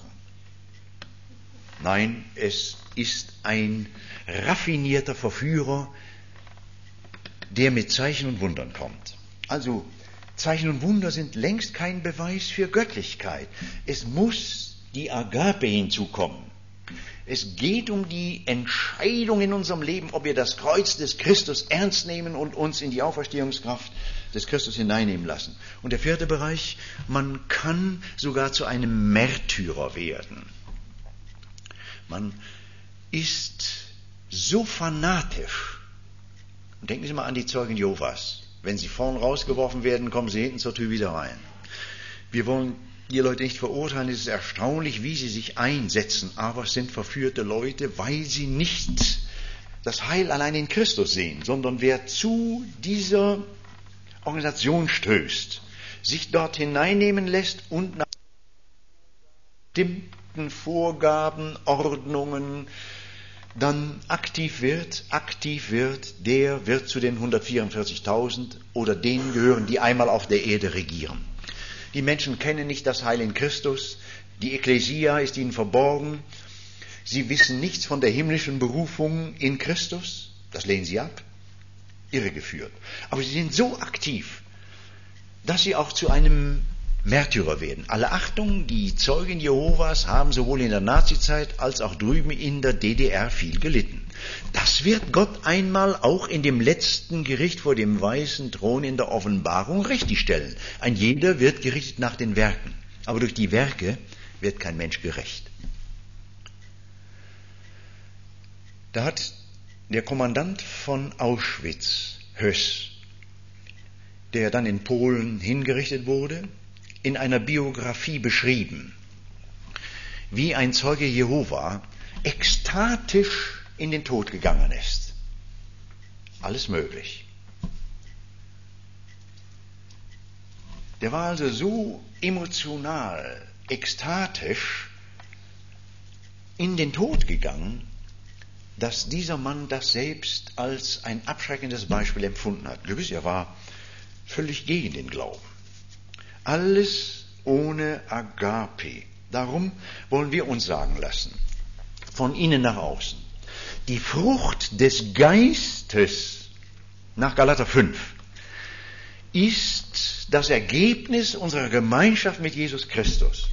Nein, es ist ein raffinierter Verführer, der mit Zeichen und Wundern kommt. Also, Zeichen und Wunder sind längst kein Beweis für Göttlichkeit. Es muss die Agape hinzukommen. Es geht um die Entscheidung in unserem Leben, ob wir das Kreuz des Christus ernst nehmen und uns in die Auferstehungskraft des Christus hineinnehmen lassen. Und der vierte Bereich, man kann sogar zu einem Märtyrer werden. Man ist so fanatisch. Und denken Sie mal an die Zeugen Jehovas. Wenn sie vorn rausgeworfen werden, kommen sie hinten zur Tür wieder rein. Wir wollen die Leute nicht verurteilen, es ist erstaunlich, wie sie sich einsetzen, aber es sind verführte Leute, weil sie nicht das Heil allein in Christus sehen, sondern wer zu dieser Organisation stößt, sich dort hineinnehmen lässt und nach bestimmten Vorgaben, Ordnungen dann aktiv wird, der wird zu den 144.000 oder denen gehören, die einmal auf der Erde regieren. Die Menschen kennen nicht das Heil in Christus, die Ekklesia ist ihnen verborgen, sie wissen nichts von der himmlischen Berufung in Christus, das lehnen sie ab, irregeführt. Aber sie sind so aktiv, dass sie auch zu einem Märtyrer werden. Alle Achtung, die Zeugen Jehovas haben sowohl in der Nazizeit als auch drüben in der DDR viel gelitten. Das wird Gott einmal auch in dem letzten Gericht vor dem weißen Thron in der Offenbarung richtigstellen. Ein jeder wird gerichtet nach den Werken. Aber durch die Werke wird kein Mensch gerecht. Da hat der Kommandant von Auschwitz, Höss, der dann in Polen hingerichtet wurde, in einer Biografie beschrieben, wie ein Zeuge Jehova ekstatisch in den Tod gegangen ist. Alles möglich. Der war also so emotional, ekstatisch in den Tod gegangen, dass dieser Mann das selbst als ein abschreckendes Beispiel empfunden hat. Gewiss, er war völlig gegen den Glauben. Alles ohne Agape. Darum wollen wir uns sagen lassen, von innen nach außen, die Frucht des Geistes nach Galater 5 ist das Ergebnis unserer Gemeinschaft mit Jesus Christus.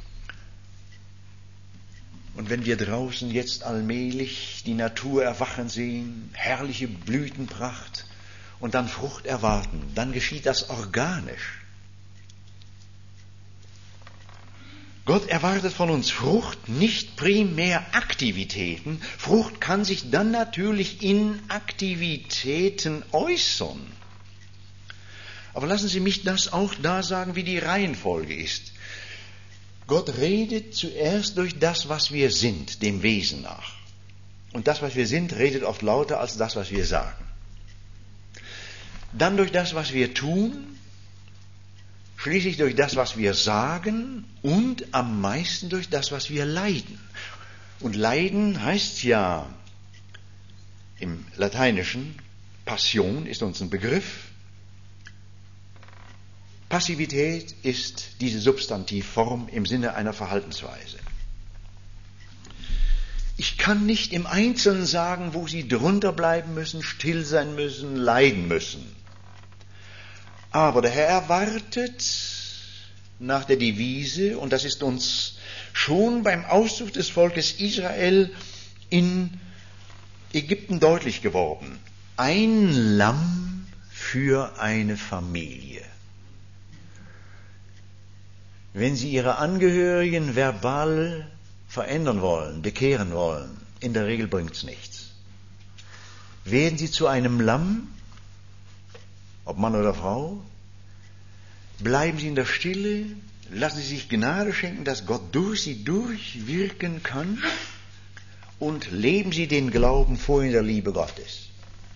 Und wenn wir draußen jetzt allmählich die Natur erwachen sehen, herrliche Blütenpracht und dann Frucht erwarten, dann geschieht das organisch. Gott erwartet von uns Frucht, nicht primär Aktivitäten. Frucht kann sich dann natürlich in Aktivitäten äußern. Aber lassen Sie mich das auch da sagen, wie die Reihenfolge ist. Gott redet zuerst durch das, was wir sind, dem Wesen nach. Und das, was wir sind, redet oft lauter als das, was wir sagen. Dann durch das, was wir tun, schließlich durch das, was wir sagen und am meisten durch das, was wir leiden. Und leiden heißt ja im Lateinischen, Passion ist uns ein Begriff. Passivität ist diese Substantivform im Sinne einer Verhaltensweise. Ich kann nicht im Einzelnen sagen, wo Sie drunter bleiben müssen, still sein müssen, leiden müssen. Aber der Herr erwartet nach der Devise, und das ist uns schon beim Auszug des Volkes Israel in Ägypten deutlich geworden, ein Lamm für eine Familie. Wenn Sie Ihre Angehörigen verbal verändern wollen, bekehren wollen, in der Regel bringt's nichts. Werden Sie zu einem Lamm, ob Mann oder Frau, bleiben Sie in der Stille, lassen Sie sich Gnade schenken, dass Gott durch Sie durchwirken kann und leben Sie den Glauben vor in der Liebe Gottes.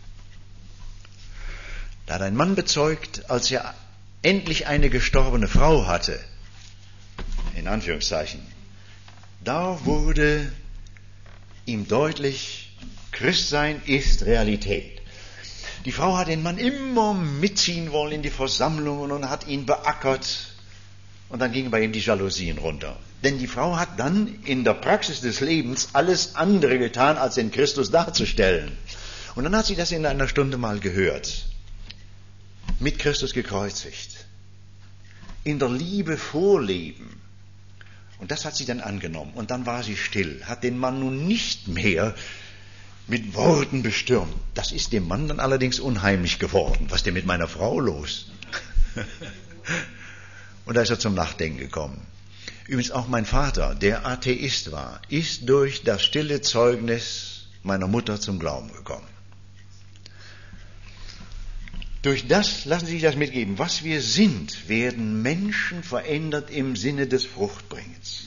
Da hat ein Mann bezeugt, als er endlich eine gestorbene Frau hatte, in Anführungszeichen, da wurde ihm deutlich, Christsein ist Realität. Die Frau hat den Mann immer mitziehen wollen in die Versammlungen und hat ihn beackert. Und dann gingen bei ihm die Jalousien runter. Denn die Frau hat dann in der Praxis des Lebens alles andere getan, als den Christus darzustellen. Und dann hat sie das in einer Stunde mal gehört. Mit Christus gekreuzigt. In der Liebe vorleben. Und das hat sie dann angenommen. Und dann war sie still, hat den Mann nun nicht mehr mit Worten bestürmt. Das ist dem Mann dann allerdings unheimlich geworden. Was ist denn mit meiner Frau los? Und da ist er zum Nachdenken gekommen. Übrigens auch mein Vater, der Atheist war, ist durch das stille Zeugnis meiner Mutter zum Glauben gekommen. Durch das, lassen Sie sich das mitgeben, was wir sind, werden Menschen verändert im Sinne des Fruchtbringens.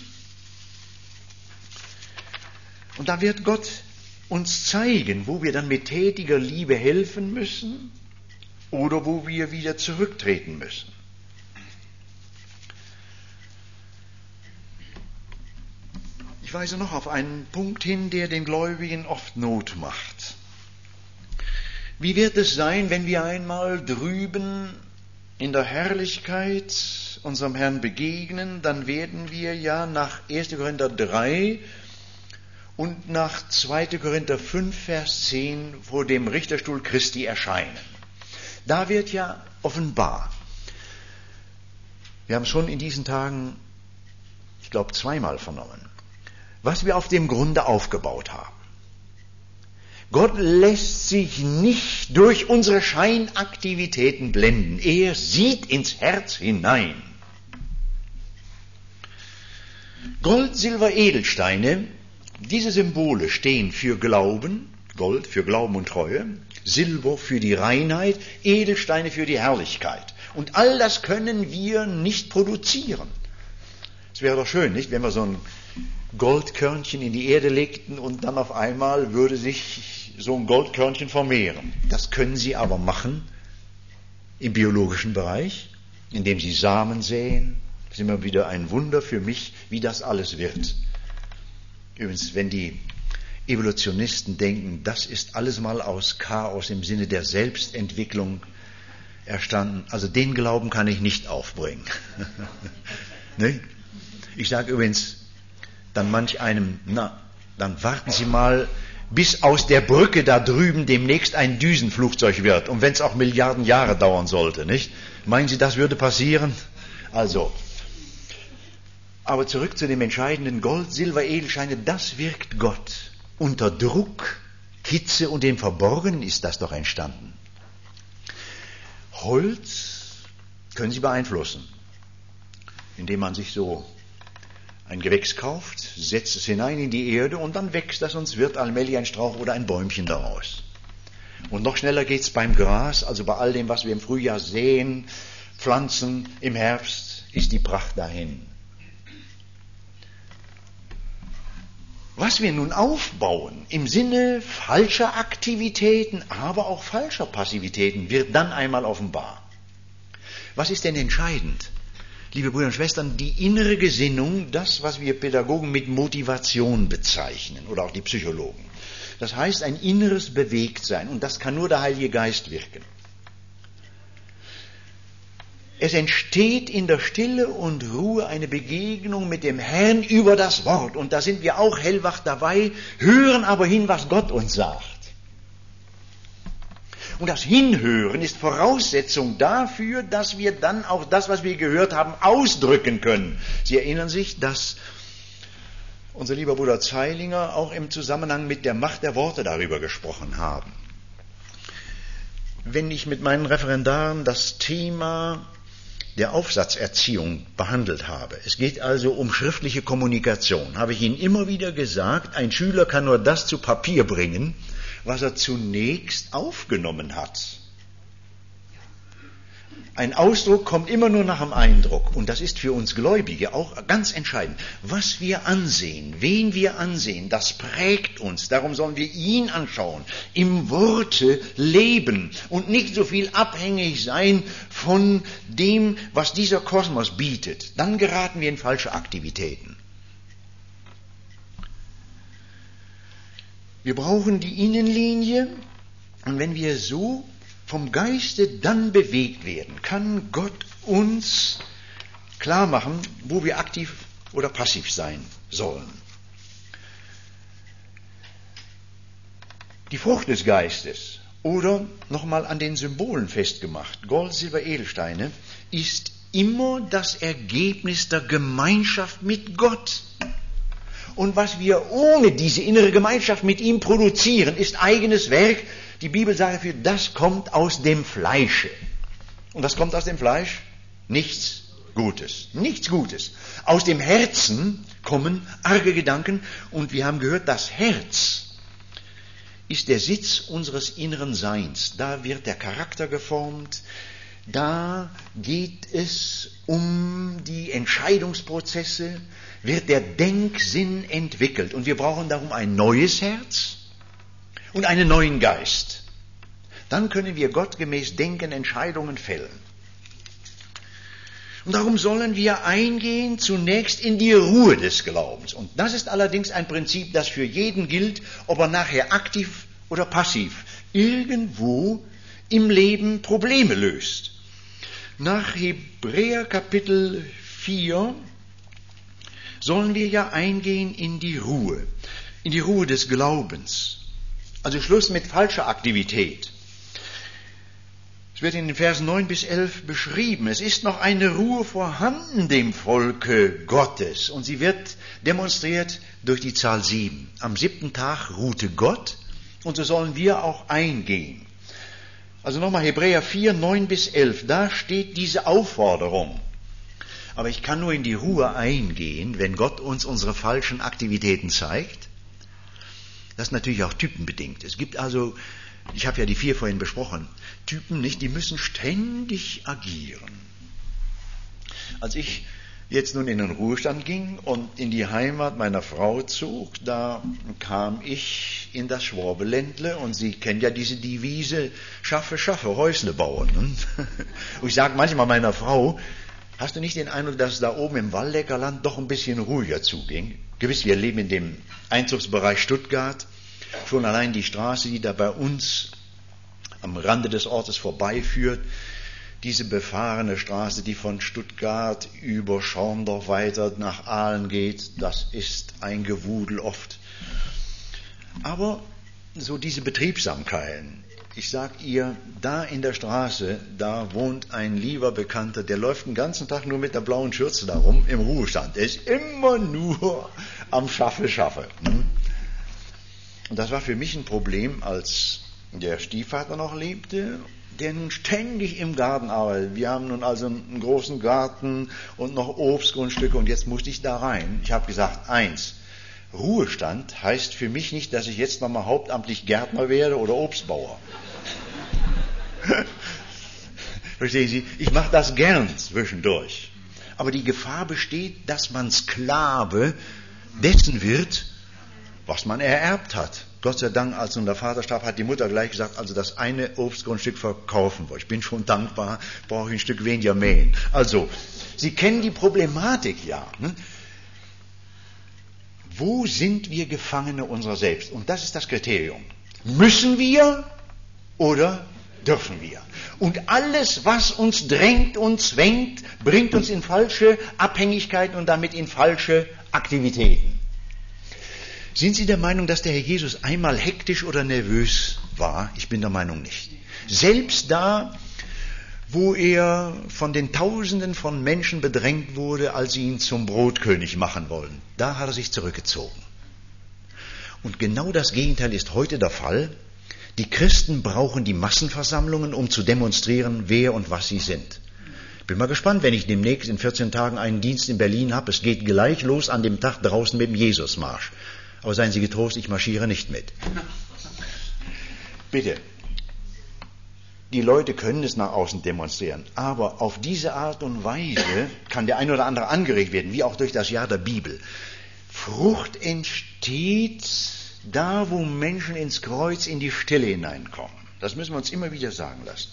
Und da wird Gott uns zeigen, wo wir dann mit tätiger Liebe helfen müssen oder wo wir wieder zurücktreten müssen. Ich weise noch auf einen Punkt hin, der den Gläubigen oft Not macht. Wie wird es sein, wenn wir einmal drüben in der Herrlichkeit unserem Herrn begegnen? Dann werden wir ja nach 1. Korinther 3 und nach 2. Korinther 5, Vers 10 vor dem Richterstuhl Christi erscheinen. Da wird ja offenbar, wir haben es schon in diesen Tagen, ich glaube, zweimal vernommen, was wir auf dem Grunde aufgebaut haben. Gott lässt sich nicht durch unsere Scheinaktivitäten blenden. Er sieht ins Herz hinein. Gold, Silber, Edelsteine, diese Symbole stehen für Glauben, Gold für Glauben und Treue, Silber für die Reinheit, Edelsteine für die Herrlichkeit. Und all das können wir nicht produzieren. Es wäre doch schön, nicht, wenn wir so ein Goldkörnchen in die Erde legten und dann auf einmal würde sich so ein Goldkörnchen vermehren. Das können Sie aber machen im biologischen Bereich, indem Sie Samen säen. Das ist immer wieder ein Wunder für mich, wie das alles wird. Übrigens, wenn die Evolutionisten denken, das ist alles mal aus Chaos im Sinne der Selbstentwicklung erstanden, also den Glauben kann ich nicht aufbringen. Ne? Ich sage übrigens dann manch einem, dann warten Sie mal, bis aus der Brücke da drüben demnächst ein Düsenflugzeug wird. Und wenn es auch Milliarden Jahre dauern sollte, nicht? Meinen Sie, das würde passieren? Also, aber zurück zu dem entscheidenden Gold, Silber, Edelsteine, das wirkt Gott. Unter Druck, Hitze und dem Verborgenen ist das doch entstanden. Holz können Sie beeinflussen, indem man sich so ein Gewächs kauft, setzt es hinein in die Erde und dann wächst das und es wird allmählich ein Strauch oder ein Bäumchen daraus. Und noch schneller geht's beim Gras, also bei all dem, was wir im Frühjahr säen, pflanzen, im Herbst ist die Pracht dahin. Was wir nun aufbauen im Sinne falscher Aktivitäten, aber auch falscher Passivitäten, wird dann einmal offenbar. Was ist denn entscheidend? Liebe Brüder und Schwestern, die innere Gesinnung, das, was wir Pädagogen mit Motivation bezeichnen, oder auch die Psychologen. Das heißt, ein inneres Bewegtsein, und das kann nur der Heilige Geist wirken. Es entsteht in der Stille und Ruhe eine Begegnung mit dem Herrn über das Wort, und da sind wir auch hellwach dabei, hören aber hin, was Gott uns sagt. Und das Hinhören ist Voraussetzung dafür, dass wir dann auch das, was wir gehört haben, ausdrücken können. Sie erinnern sich, dass unser lieber Bruder Zeilinger auch im Zusammenhang mit der Macht der Worte darüber gesprochen haben. Wenn ich mit meinen Referendaren das Thema der Aufsatzerziehung behandelt habe, es geht also um schriftliche Kommunikation, habe ich Ihnen immer wieder gesagt, ein Schüler kann nur das zu Papier bringen, was er zunächst aufgenommen hat. Ein Ausdruck kommt immer nur nach dem Eindruck. Und das ist für uns Gläubige auch ganz entscheidend. Was wir ansehen, wen wir ansehen, das prägt uns. Darum sollen wir ihn anschauen, im Worte leben und nicht so viel abhängig sein von dem, was dieser Kosmos bietet. Dann geraten wir in falsche Aktivitäten. Wir brauchen die Innenlinie, und wenn wir so vom Geiste dann bewegt werden, kann Gott uns klar machen, wo wir aktiv oder passiv sein sollen. Die Frucht des Geistes, oder nochmal an den Symbolen festgemacht, Gold, Silber, Edelsteine, ist immer das Ergebnis der Gemeinschaft mit Gott. Und was wir ohne diese innere Gemeinschaft mit ihm produzieren, ist eigenes Werk. Die Bibel sagt dafür, das kommt aus dem Fleische. Und was kommt aus dem Fleisch? Nichts Gutes. Nichts Gutes. Aus dem Herzen kommen arge Gedanken. Und wir haben gehört, das Herz ist der Sitz unseres inneren Seins. Da wird der Charakter geformt. Da geht es um die Entscheidungsprozesse, wird der Denksinn entwickelt. Und wir brauchen darum ein neues Herz und einen neuen Geist. Dann können wir gottgemäß denken, Entscheidungen fällen. Und darum sollen wir eingehen zunächst in die Ruhe des Glaubens. Und das ist allerdings ein Prinzip, das für jeden gilt, ob er nachher aktiv oder passiv irgendwo im Leben Probleme löst. Nach Hebräer Kapitel 4 sollen wir ja eingehen in die Ruhe des Glaubens. Also Schluss mit falscher Aktivität. Es wird in den Versen 9 bis 11 beschrieben. Es ist noch eine Ruhe vorhanden dem Volke Gottes. Und sie wird demonstriert durch die Zahl 7. Am 7. Tag ruhte Gott und so sollen wir auch eingehen. Also nochmal Hebräer 4, 9 bis 11. Da steht diese Aufforderung. Aber ich kann nur in die Ruhe eingehen, wenn Gott uns unsere falschen Aktivitäten zeigt. Das ist natürlich auch typenbedingt. Es gibt also, ich habe ja die 4 vorhin besprochen, Typen nicht, die müssen ständig agieren. Als ich jetzt nun in den Ruhestand ging und in die Heimat meiner Frau zog, da kam ich in das Schwabeländle und Sie kennen ja diese Devise, schaffe, Häusle bauen. Und ich sage manchmal meiner Frau, hast du nicht den Eindruck, dass es da oben im Walleckerland doch ein bisschen ruhiger zuging? Gewiss, wir leben in dem Einzugsbereich Stuttgart. Schon allein die Straße, die da bei uns am Rande des Ortes vorbeiführt, diese befahrene Straße, die von Stuttgart über Schorndorf weiter nach Aalen geht, das ist ein Gewudel oft. Aber so diese Betriebsamkeiten, ich sag ihr, da in der Straße, da wohnt ein lieber Bekannter, der läuft den ganzen Tag nur mit der blauen Schürze da rum im Ruhestand. Er ist immer nur am Schaffe. Und das war für mich ein Problem, als der Stiefvater noch lebte, der nun ständig im Garten arbeitet. Wir haben nun also einen großen Garten und noch Obstgrundstücke und jetzt musste ich da rein. Ich habe gesagt, Ruhestand heißt für mich nicht, dass ich jetzt nochmal hauptamtlich Gärtner werde oder Obstbauer. Verstehen Sie? Ich mache das gern zwischendurch. Aber die Gefahr besteht, dass man Sklave dessen wird, was man ererbt hat. Gott sei Dank, als nun der Vater starb, hat die Mutter gleich gesagt, also das eine Obstgrundstück verkaufen wir. Ich bin schon dankbar, brauche ich ein Stück weniger mähen. Also, Sie kennen die Problematik ja. Ne? Wo sind wir Gefangene unserer selbst? Und das ist das Kriterium. Müssen wir oder dürfen wir? Und alles, was uns drängt und zwängt, bringt uns in falsche Abhängigkeiten und damit in falsche Aktivitäten. Sind Sie der Meinung, dass der Herr Jesus einmal hektisch oder nervös war? Ich bin der Meinung nicht. Selbst da, wo er von den Tausenden von Menschen bedrängt wurde, als sie ihn zum Brotkönig machen wollen, da hat er sich zurückgezogen. Und genau das Gegenteil ist heute der Fall. Die Christen brauchen die Massenversammlungen, um zu demonstrieren, wer und was sie sind. Bin mal gespannt, wenn ich demnächst in 14 Tagen einen Dienst in Berlin habe. Es geht gleich los an dem Tag draußen mit dem Jesusmarsch. Aber seien Sie getrost, ich marschiere nicht mit. Bitte. Die Leute können es nach außen demonstrieren, aber auf diese Art und Weise kann der ein oder andere angeregt werden, wie auch durch das Jahr der Bibel. Frucht entsteht da, wo Menschen ins Kreuz, in die Stille hineinkommen. Das müssen wir uns immer wieder sagen lassen.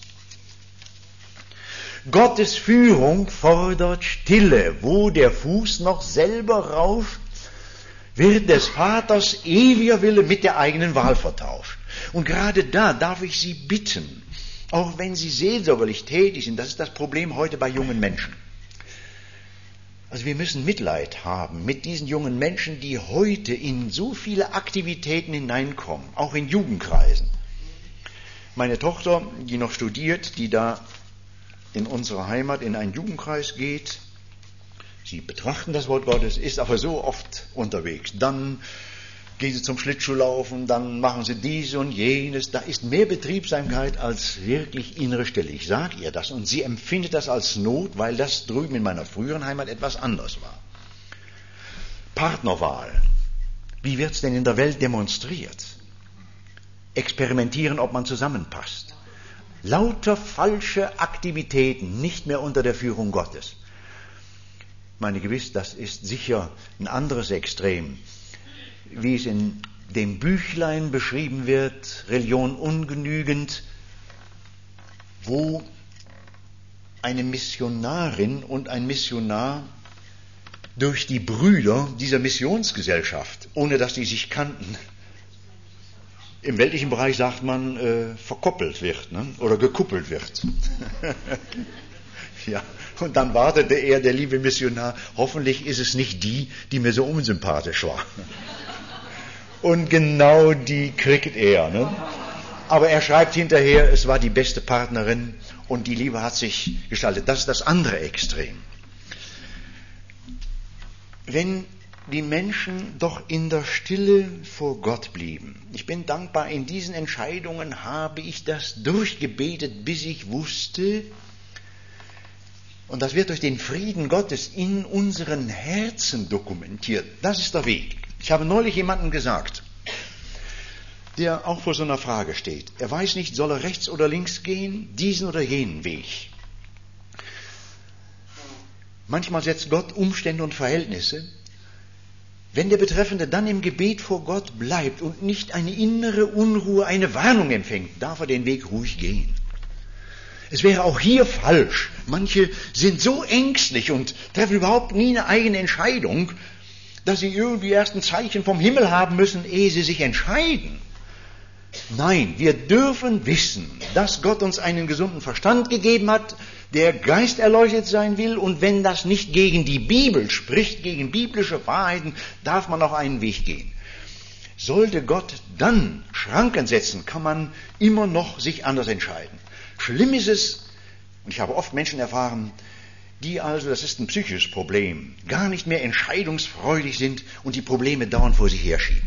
Gottes Führung fordert Stille. Wo der Fuß noch selber rauft, wird des Vaters ewiger Wille mit der eigenen Wahl vertauscht. Und gerade da darf ich Sie bitten, auch wenn Sie seelsorgerlich tätig sind, das ist das Problem heute bei jungen Menschen. Also wir müssen Mitleid haben mit diesen jungen Menschen, die heute in so viele Aktivitäten hineinkommen, auch in Jugendkreisen. Meine Tochter, die noch studiert, die da in unserer Heimat in einen Jugendkreis geht, sie betrachten das Wort Gottes, ist aber so oft unterwegs. Dann gehen sie zum Schlittschuhlaufen, dann machen sie dies und jenes. Da ist mehr Betriebsamkeit als wirklich innere Stille. Ich sage ihr das und sie empfindet das als Not, weil das drüben in meiner früheren Heimat etwas anders war. Partnerwahl. Wie wird es denn in der Welt demonstriert? experimentieren, ob man zusammenpasst. Lauter falsche Aktivitäten, nicht mehr unter der Führung Gottes. Ich meine, gewiss, das ist sicher ein anderes Extrem. Wie es in dem Büchlein beschrieben wird, Religion ungenügend, wo eine Missionarin und ein Missionar durch die Brüder dieser Missionsgesellschaft, ohne dass die sich kannten, im weltlichen Bereich sagt man, verkoppelt wird, ne? Oder gekuppelt wird. Ja, und dann wartete er, der liebe Missionar, hoffentlich ist es nicht die, die mir so unsympathisch war. Und genau die kriegt er. Ne? Aber er schreibt hinterher, es war die beste Partnerin und die Liebe hat sich gestaltet. Das ist das andere Extrem. Wenn die Menschen doch in der Stille vor Gott blieben. Ich bin dankbar, in diesen Entscheidungen habe ich das durchgebetet, bis ich wusste, und das wird durch den Frieden Gottes in unseren Herzen dokumentiert. Das ist der Weg. Ich habe neulich jemandem gesagt, der auch vor so einer Frage steht. Er weiß nicht, soll er rechts oder links gehen, diesen oder jenen Weg. Manchmal setzt Gott Umstände und Verhältnisse. Wenn der Betreffende dann im Gebet vor Gott bleibt und nicht eine innere Unruhe, eine Warnung empfängt, darf er den Weg ruhig gehen. Es wäre auch hier falsch. Manche sind so ängstlich und treffen überhaupt nie eine eigene Entscheidung, dass sie irgendwie erst ein Zeichen vom Himmel haben müssen, ehe sie sich entscheiden. Nein, wir dürfen wissen, dass Gott uns einen gesunden Verstand gegeben hat, der geisterleuchtet sein will, und wenn das nicht gegen die Bibel spricht, gegen biblische Wahrheiten, darf man auch einen Weg gehen. Sollte Gott dann Schranken setzen, kann man immer noch sich anders entscheiden. Schlimm ist es, und ich habe oft Menschen erfahren, die also, das ist ein psychisches Problem, gar nicht mehr entscheidungsfreudig sind und die Probleme dauernd vor sich herschieben.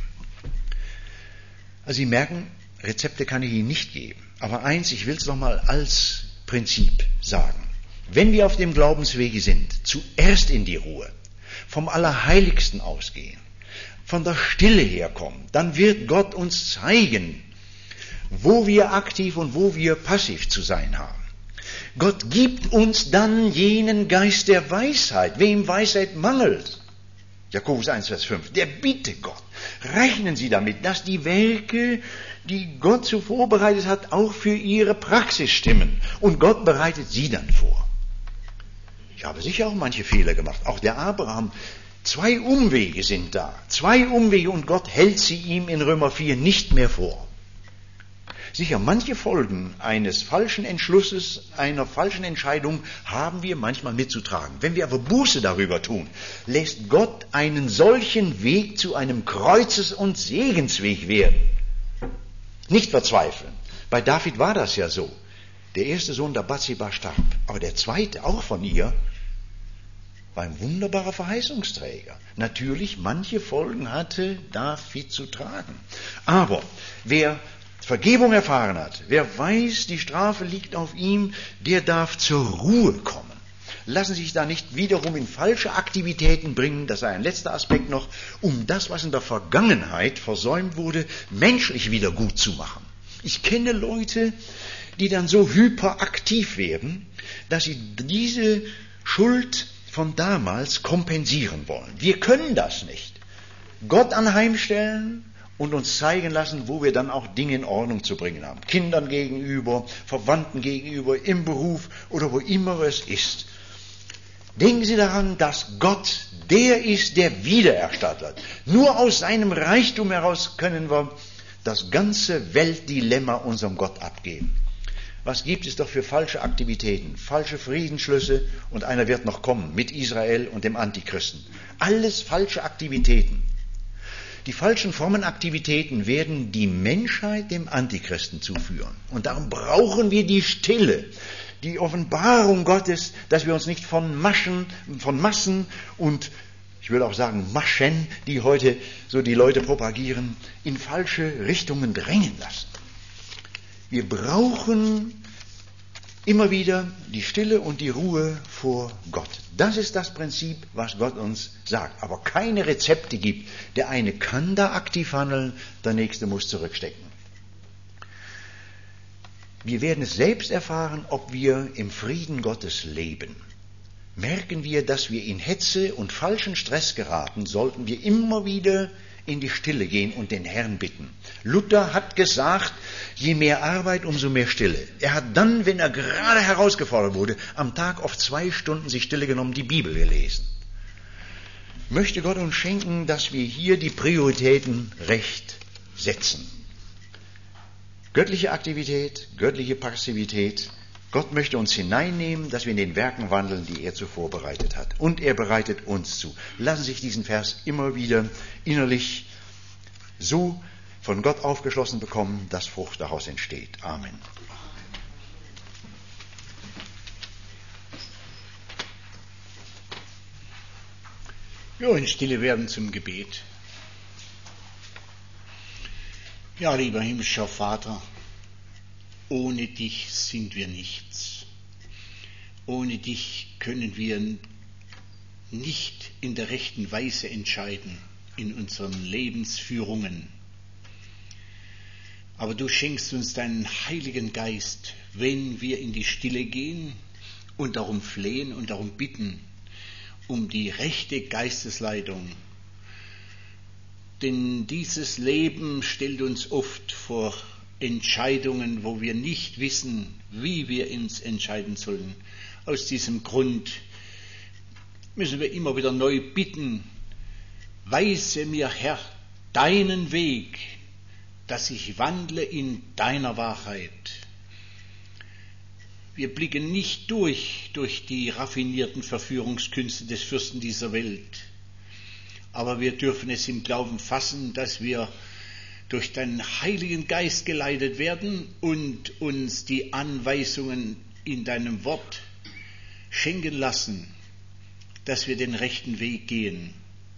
Also Sie merken, Rezepte kann ich Ihnen nicht geben. Aber eins, ich will es nochmal als Prinzip sagen. Wenn wir auf dem Glaubenswege sind, zuerst in die Ruhe, vom Allerheiligsten ausgehen, von der Stille herkommen, dann wird Gott uns zeigen, wo wir aktiv und wo wir passiv zu sein haben. Gott gibt uns dann jenen Geist der Weisheit. Wem Weisheit mangelt, Jakobus 1, Vers 5, der bitte Gott. Rechnen Sie damit, dass die Werke, die Gott zuvor bereitet hat, auch für Ihre Praxis stimmen. Und Gott bereitet sie dann vor. Ich habe sicher auch manche Fehler gemacht. Auch der Abraham. 2 Umwege sind da. 2 Umwege, und Gott hält sie ihm in Römer 4 nicht mehr vor. Sicher, manche Folgen eines falschen Entschlusses, einer falschen Entscheidung haben wir manchmal mitzutragen. Wenn wir aber Buße darüber tun, lässt Gott einen solchen Weg zu einem Kreuzes- und Segensweg werden. Nicht verzweifeln. Bei David war das ja so. Der erste Sohn der Bathseba starb, aber der zweite, auch von ihr, war ein wunderbarer Verheißungsträger. Natürlich, manche Folgen hatte David zu tragen. Aber wer Vergebung erfahren hat, wer weiß, die Strafe liegt auf ihm, der darf zur Ruhe kommen. Lassen Sie sich da nicht wiederum in falsche Aktivitäten bringen, das sei ein letzter Aspekt noch, um das, was in der Vergangenheit versäumt wurde, menschlich wieder gut zu machen. Ich kenne Leute, die dann so hyperaktiv werden, dass sie diese Schuld von damals kompensieren wollen. Wir können das nicht. Gott anheimstellen und uns zeigen lassen, wo wir dann auch Dinge in Ordnung zu bringen haben. Kindern gegenüber, Verwandten gegenüber, im Beruf oder wo immer es ist. Denken Sie daran, dass Gott der ist, der wiedererstattet. Nur aus seinem Reichtum heraus können wir das ganze Weltdilemma unserem Gott abgeben. Was gibt es doch für falsche Aktivitäten, falsche Friedensschlüsse, und einer wird noch kommen mit Israel und dem Antichristen. Alles falsche Aktivitäten. Die falschen Formenaktivitäten werden die Menschheit dem Antichristen zuführen. Und darum brauchen wir die Stille, die Offenbarung Gottes, dass wir uns nicht von Massen und, ich will auch sagen, Maschen, die heute so die Leute propagieren, in falsche Richtungen drängen lassen. Wir brauchen immer wieder die Stille und die Ruhe vor Gott. Das ist das Prinzip, was Gott uns sagt. Aber keine Rezepte gibt. Der eine kann da aktiv handeln, der nächste muss zurückstecken. Wir werden es selbst erfahren, ob wir im Frieden Gottes leben. Merken wir, dass wir in Hetze und falschen Stress geraten, sollten wir immer wieder in die Stille gehen und den Herrn bitten. Luther hat gesagt, je mehr Arbeit, umso mehr Stille. Er hat dann, wenn er gerade herausgefordert wurde, am Tag oft 2 Stunden sich Stille genommen, die Bibel gelesen. Möchte Gott uns schenken, dass wir hier die Prioritäten recht setzen. Göttliche Aktivität, göttliche Passivität. Gott möchte uns hineinnehmen, dass wir in den Werken wandeln, die er zuvor bereitet hat. Und er bereitet uns zu. Lassen Sie sich diesen Vers immer wieder innerlich so von Gott aufgeschlossen bekommen, dass Frucht daraus entsteht. Amen.
Ja, in Stille werden zum Gebet. Ja, lieber himmlischer Vater, ohne dich sind wir nichts. Ohne dich können wir nicht in der rechten Weise entscheiden in unseren Lebensführungen. Aber du schenkst uns deinen Heiligen Geist, wenn wir in die Stille gehen und darum flehen und darum bitten, um die rechte Geistesleitung. Denn dieses Leben stellt uns oft vor Entscheidungen, wo wir nicht wissen, wie wir uns entscheiden sollen. Aus diesem Grund müssen wir immer wieder neu bitten, weise mir, Herr, deinen Weg, dass ich wandle in deiner Wahrheit. Wir blicken nicht durch die raffinierten Verführungskünste des Fürsten dieser Welt. Aber wir dürfen es im Glauben fassen, dass wir durch deinen Heiligen Geist geleitet werden und uns die Anweisungen in deinem Wort schenken lassen, dass wir den rechten Weg gehen.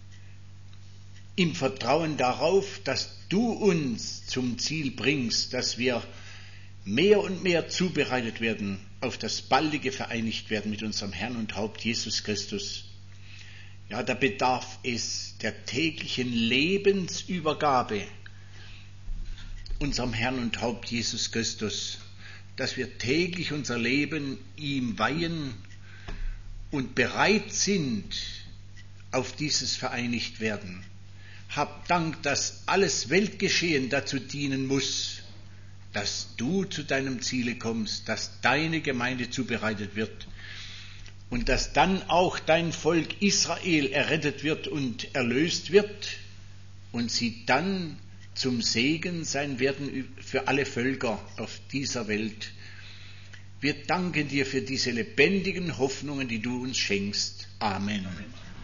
Im Vertrauen darauf, dass du uns zum Ziel bringst, dass wir mehr und mehr zubereitet werden auf das baldige Vereinigtwerden mit unserem Herrn und Haupt Jesus Christus. Ja, da bedarf es der täglichen Lebensübergabe unserem Herrn und Haupt Jesus Christus, dass wir täglich unser Leben ihm weihen und bereit sind auf dieses Vereinigtwerden. Hab Dank, dass alles Weltgeschehen dazu dienen muss, dass du zu deinem Ziele kommst, dass deine Gemeinde zubereitet wird und dass dann auch dein Volk Israel errettet wird und erlöst wird und sie dann zum Segen sein werden für alle Völker auf dieser Welt. Wir danken dir für diese lebendigen Hoffnungen, die du uns schenkst. Amen.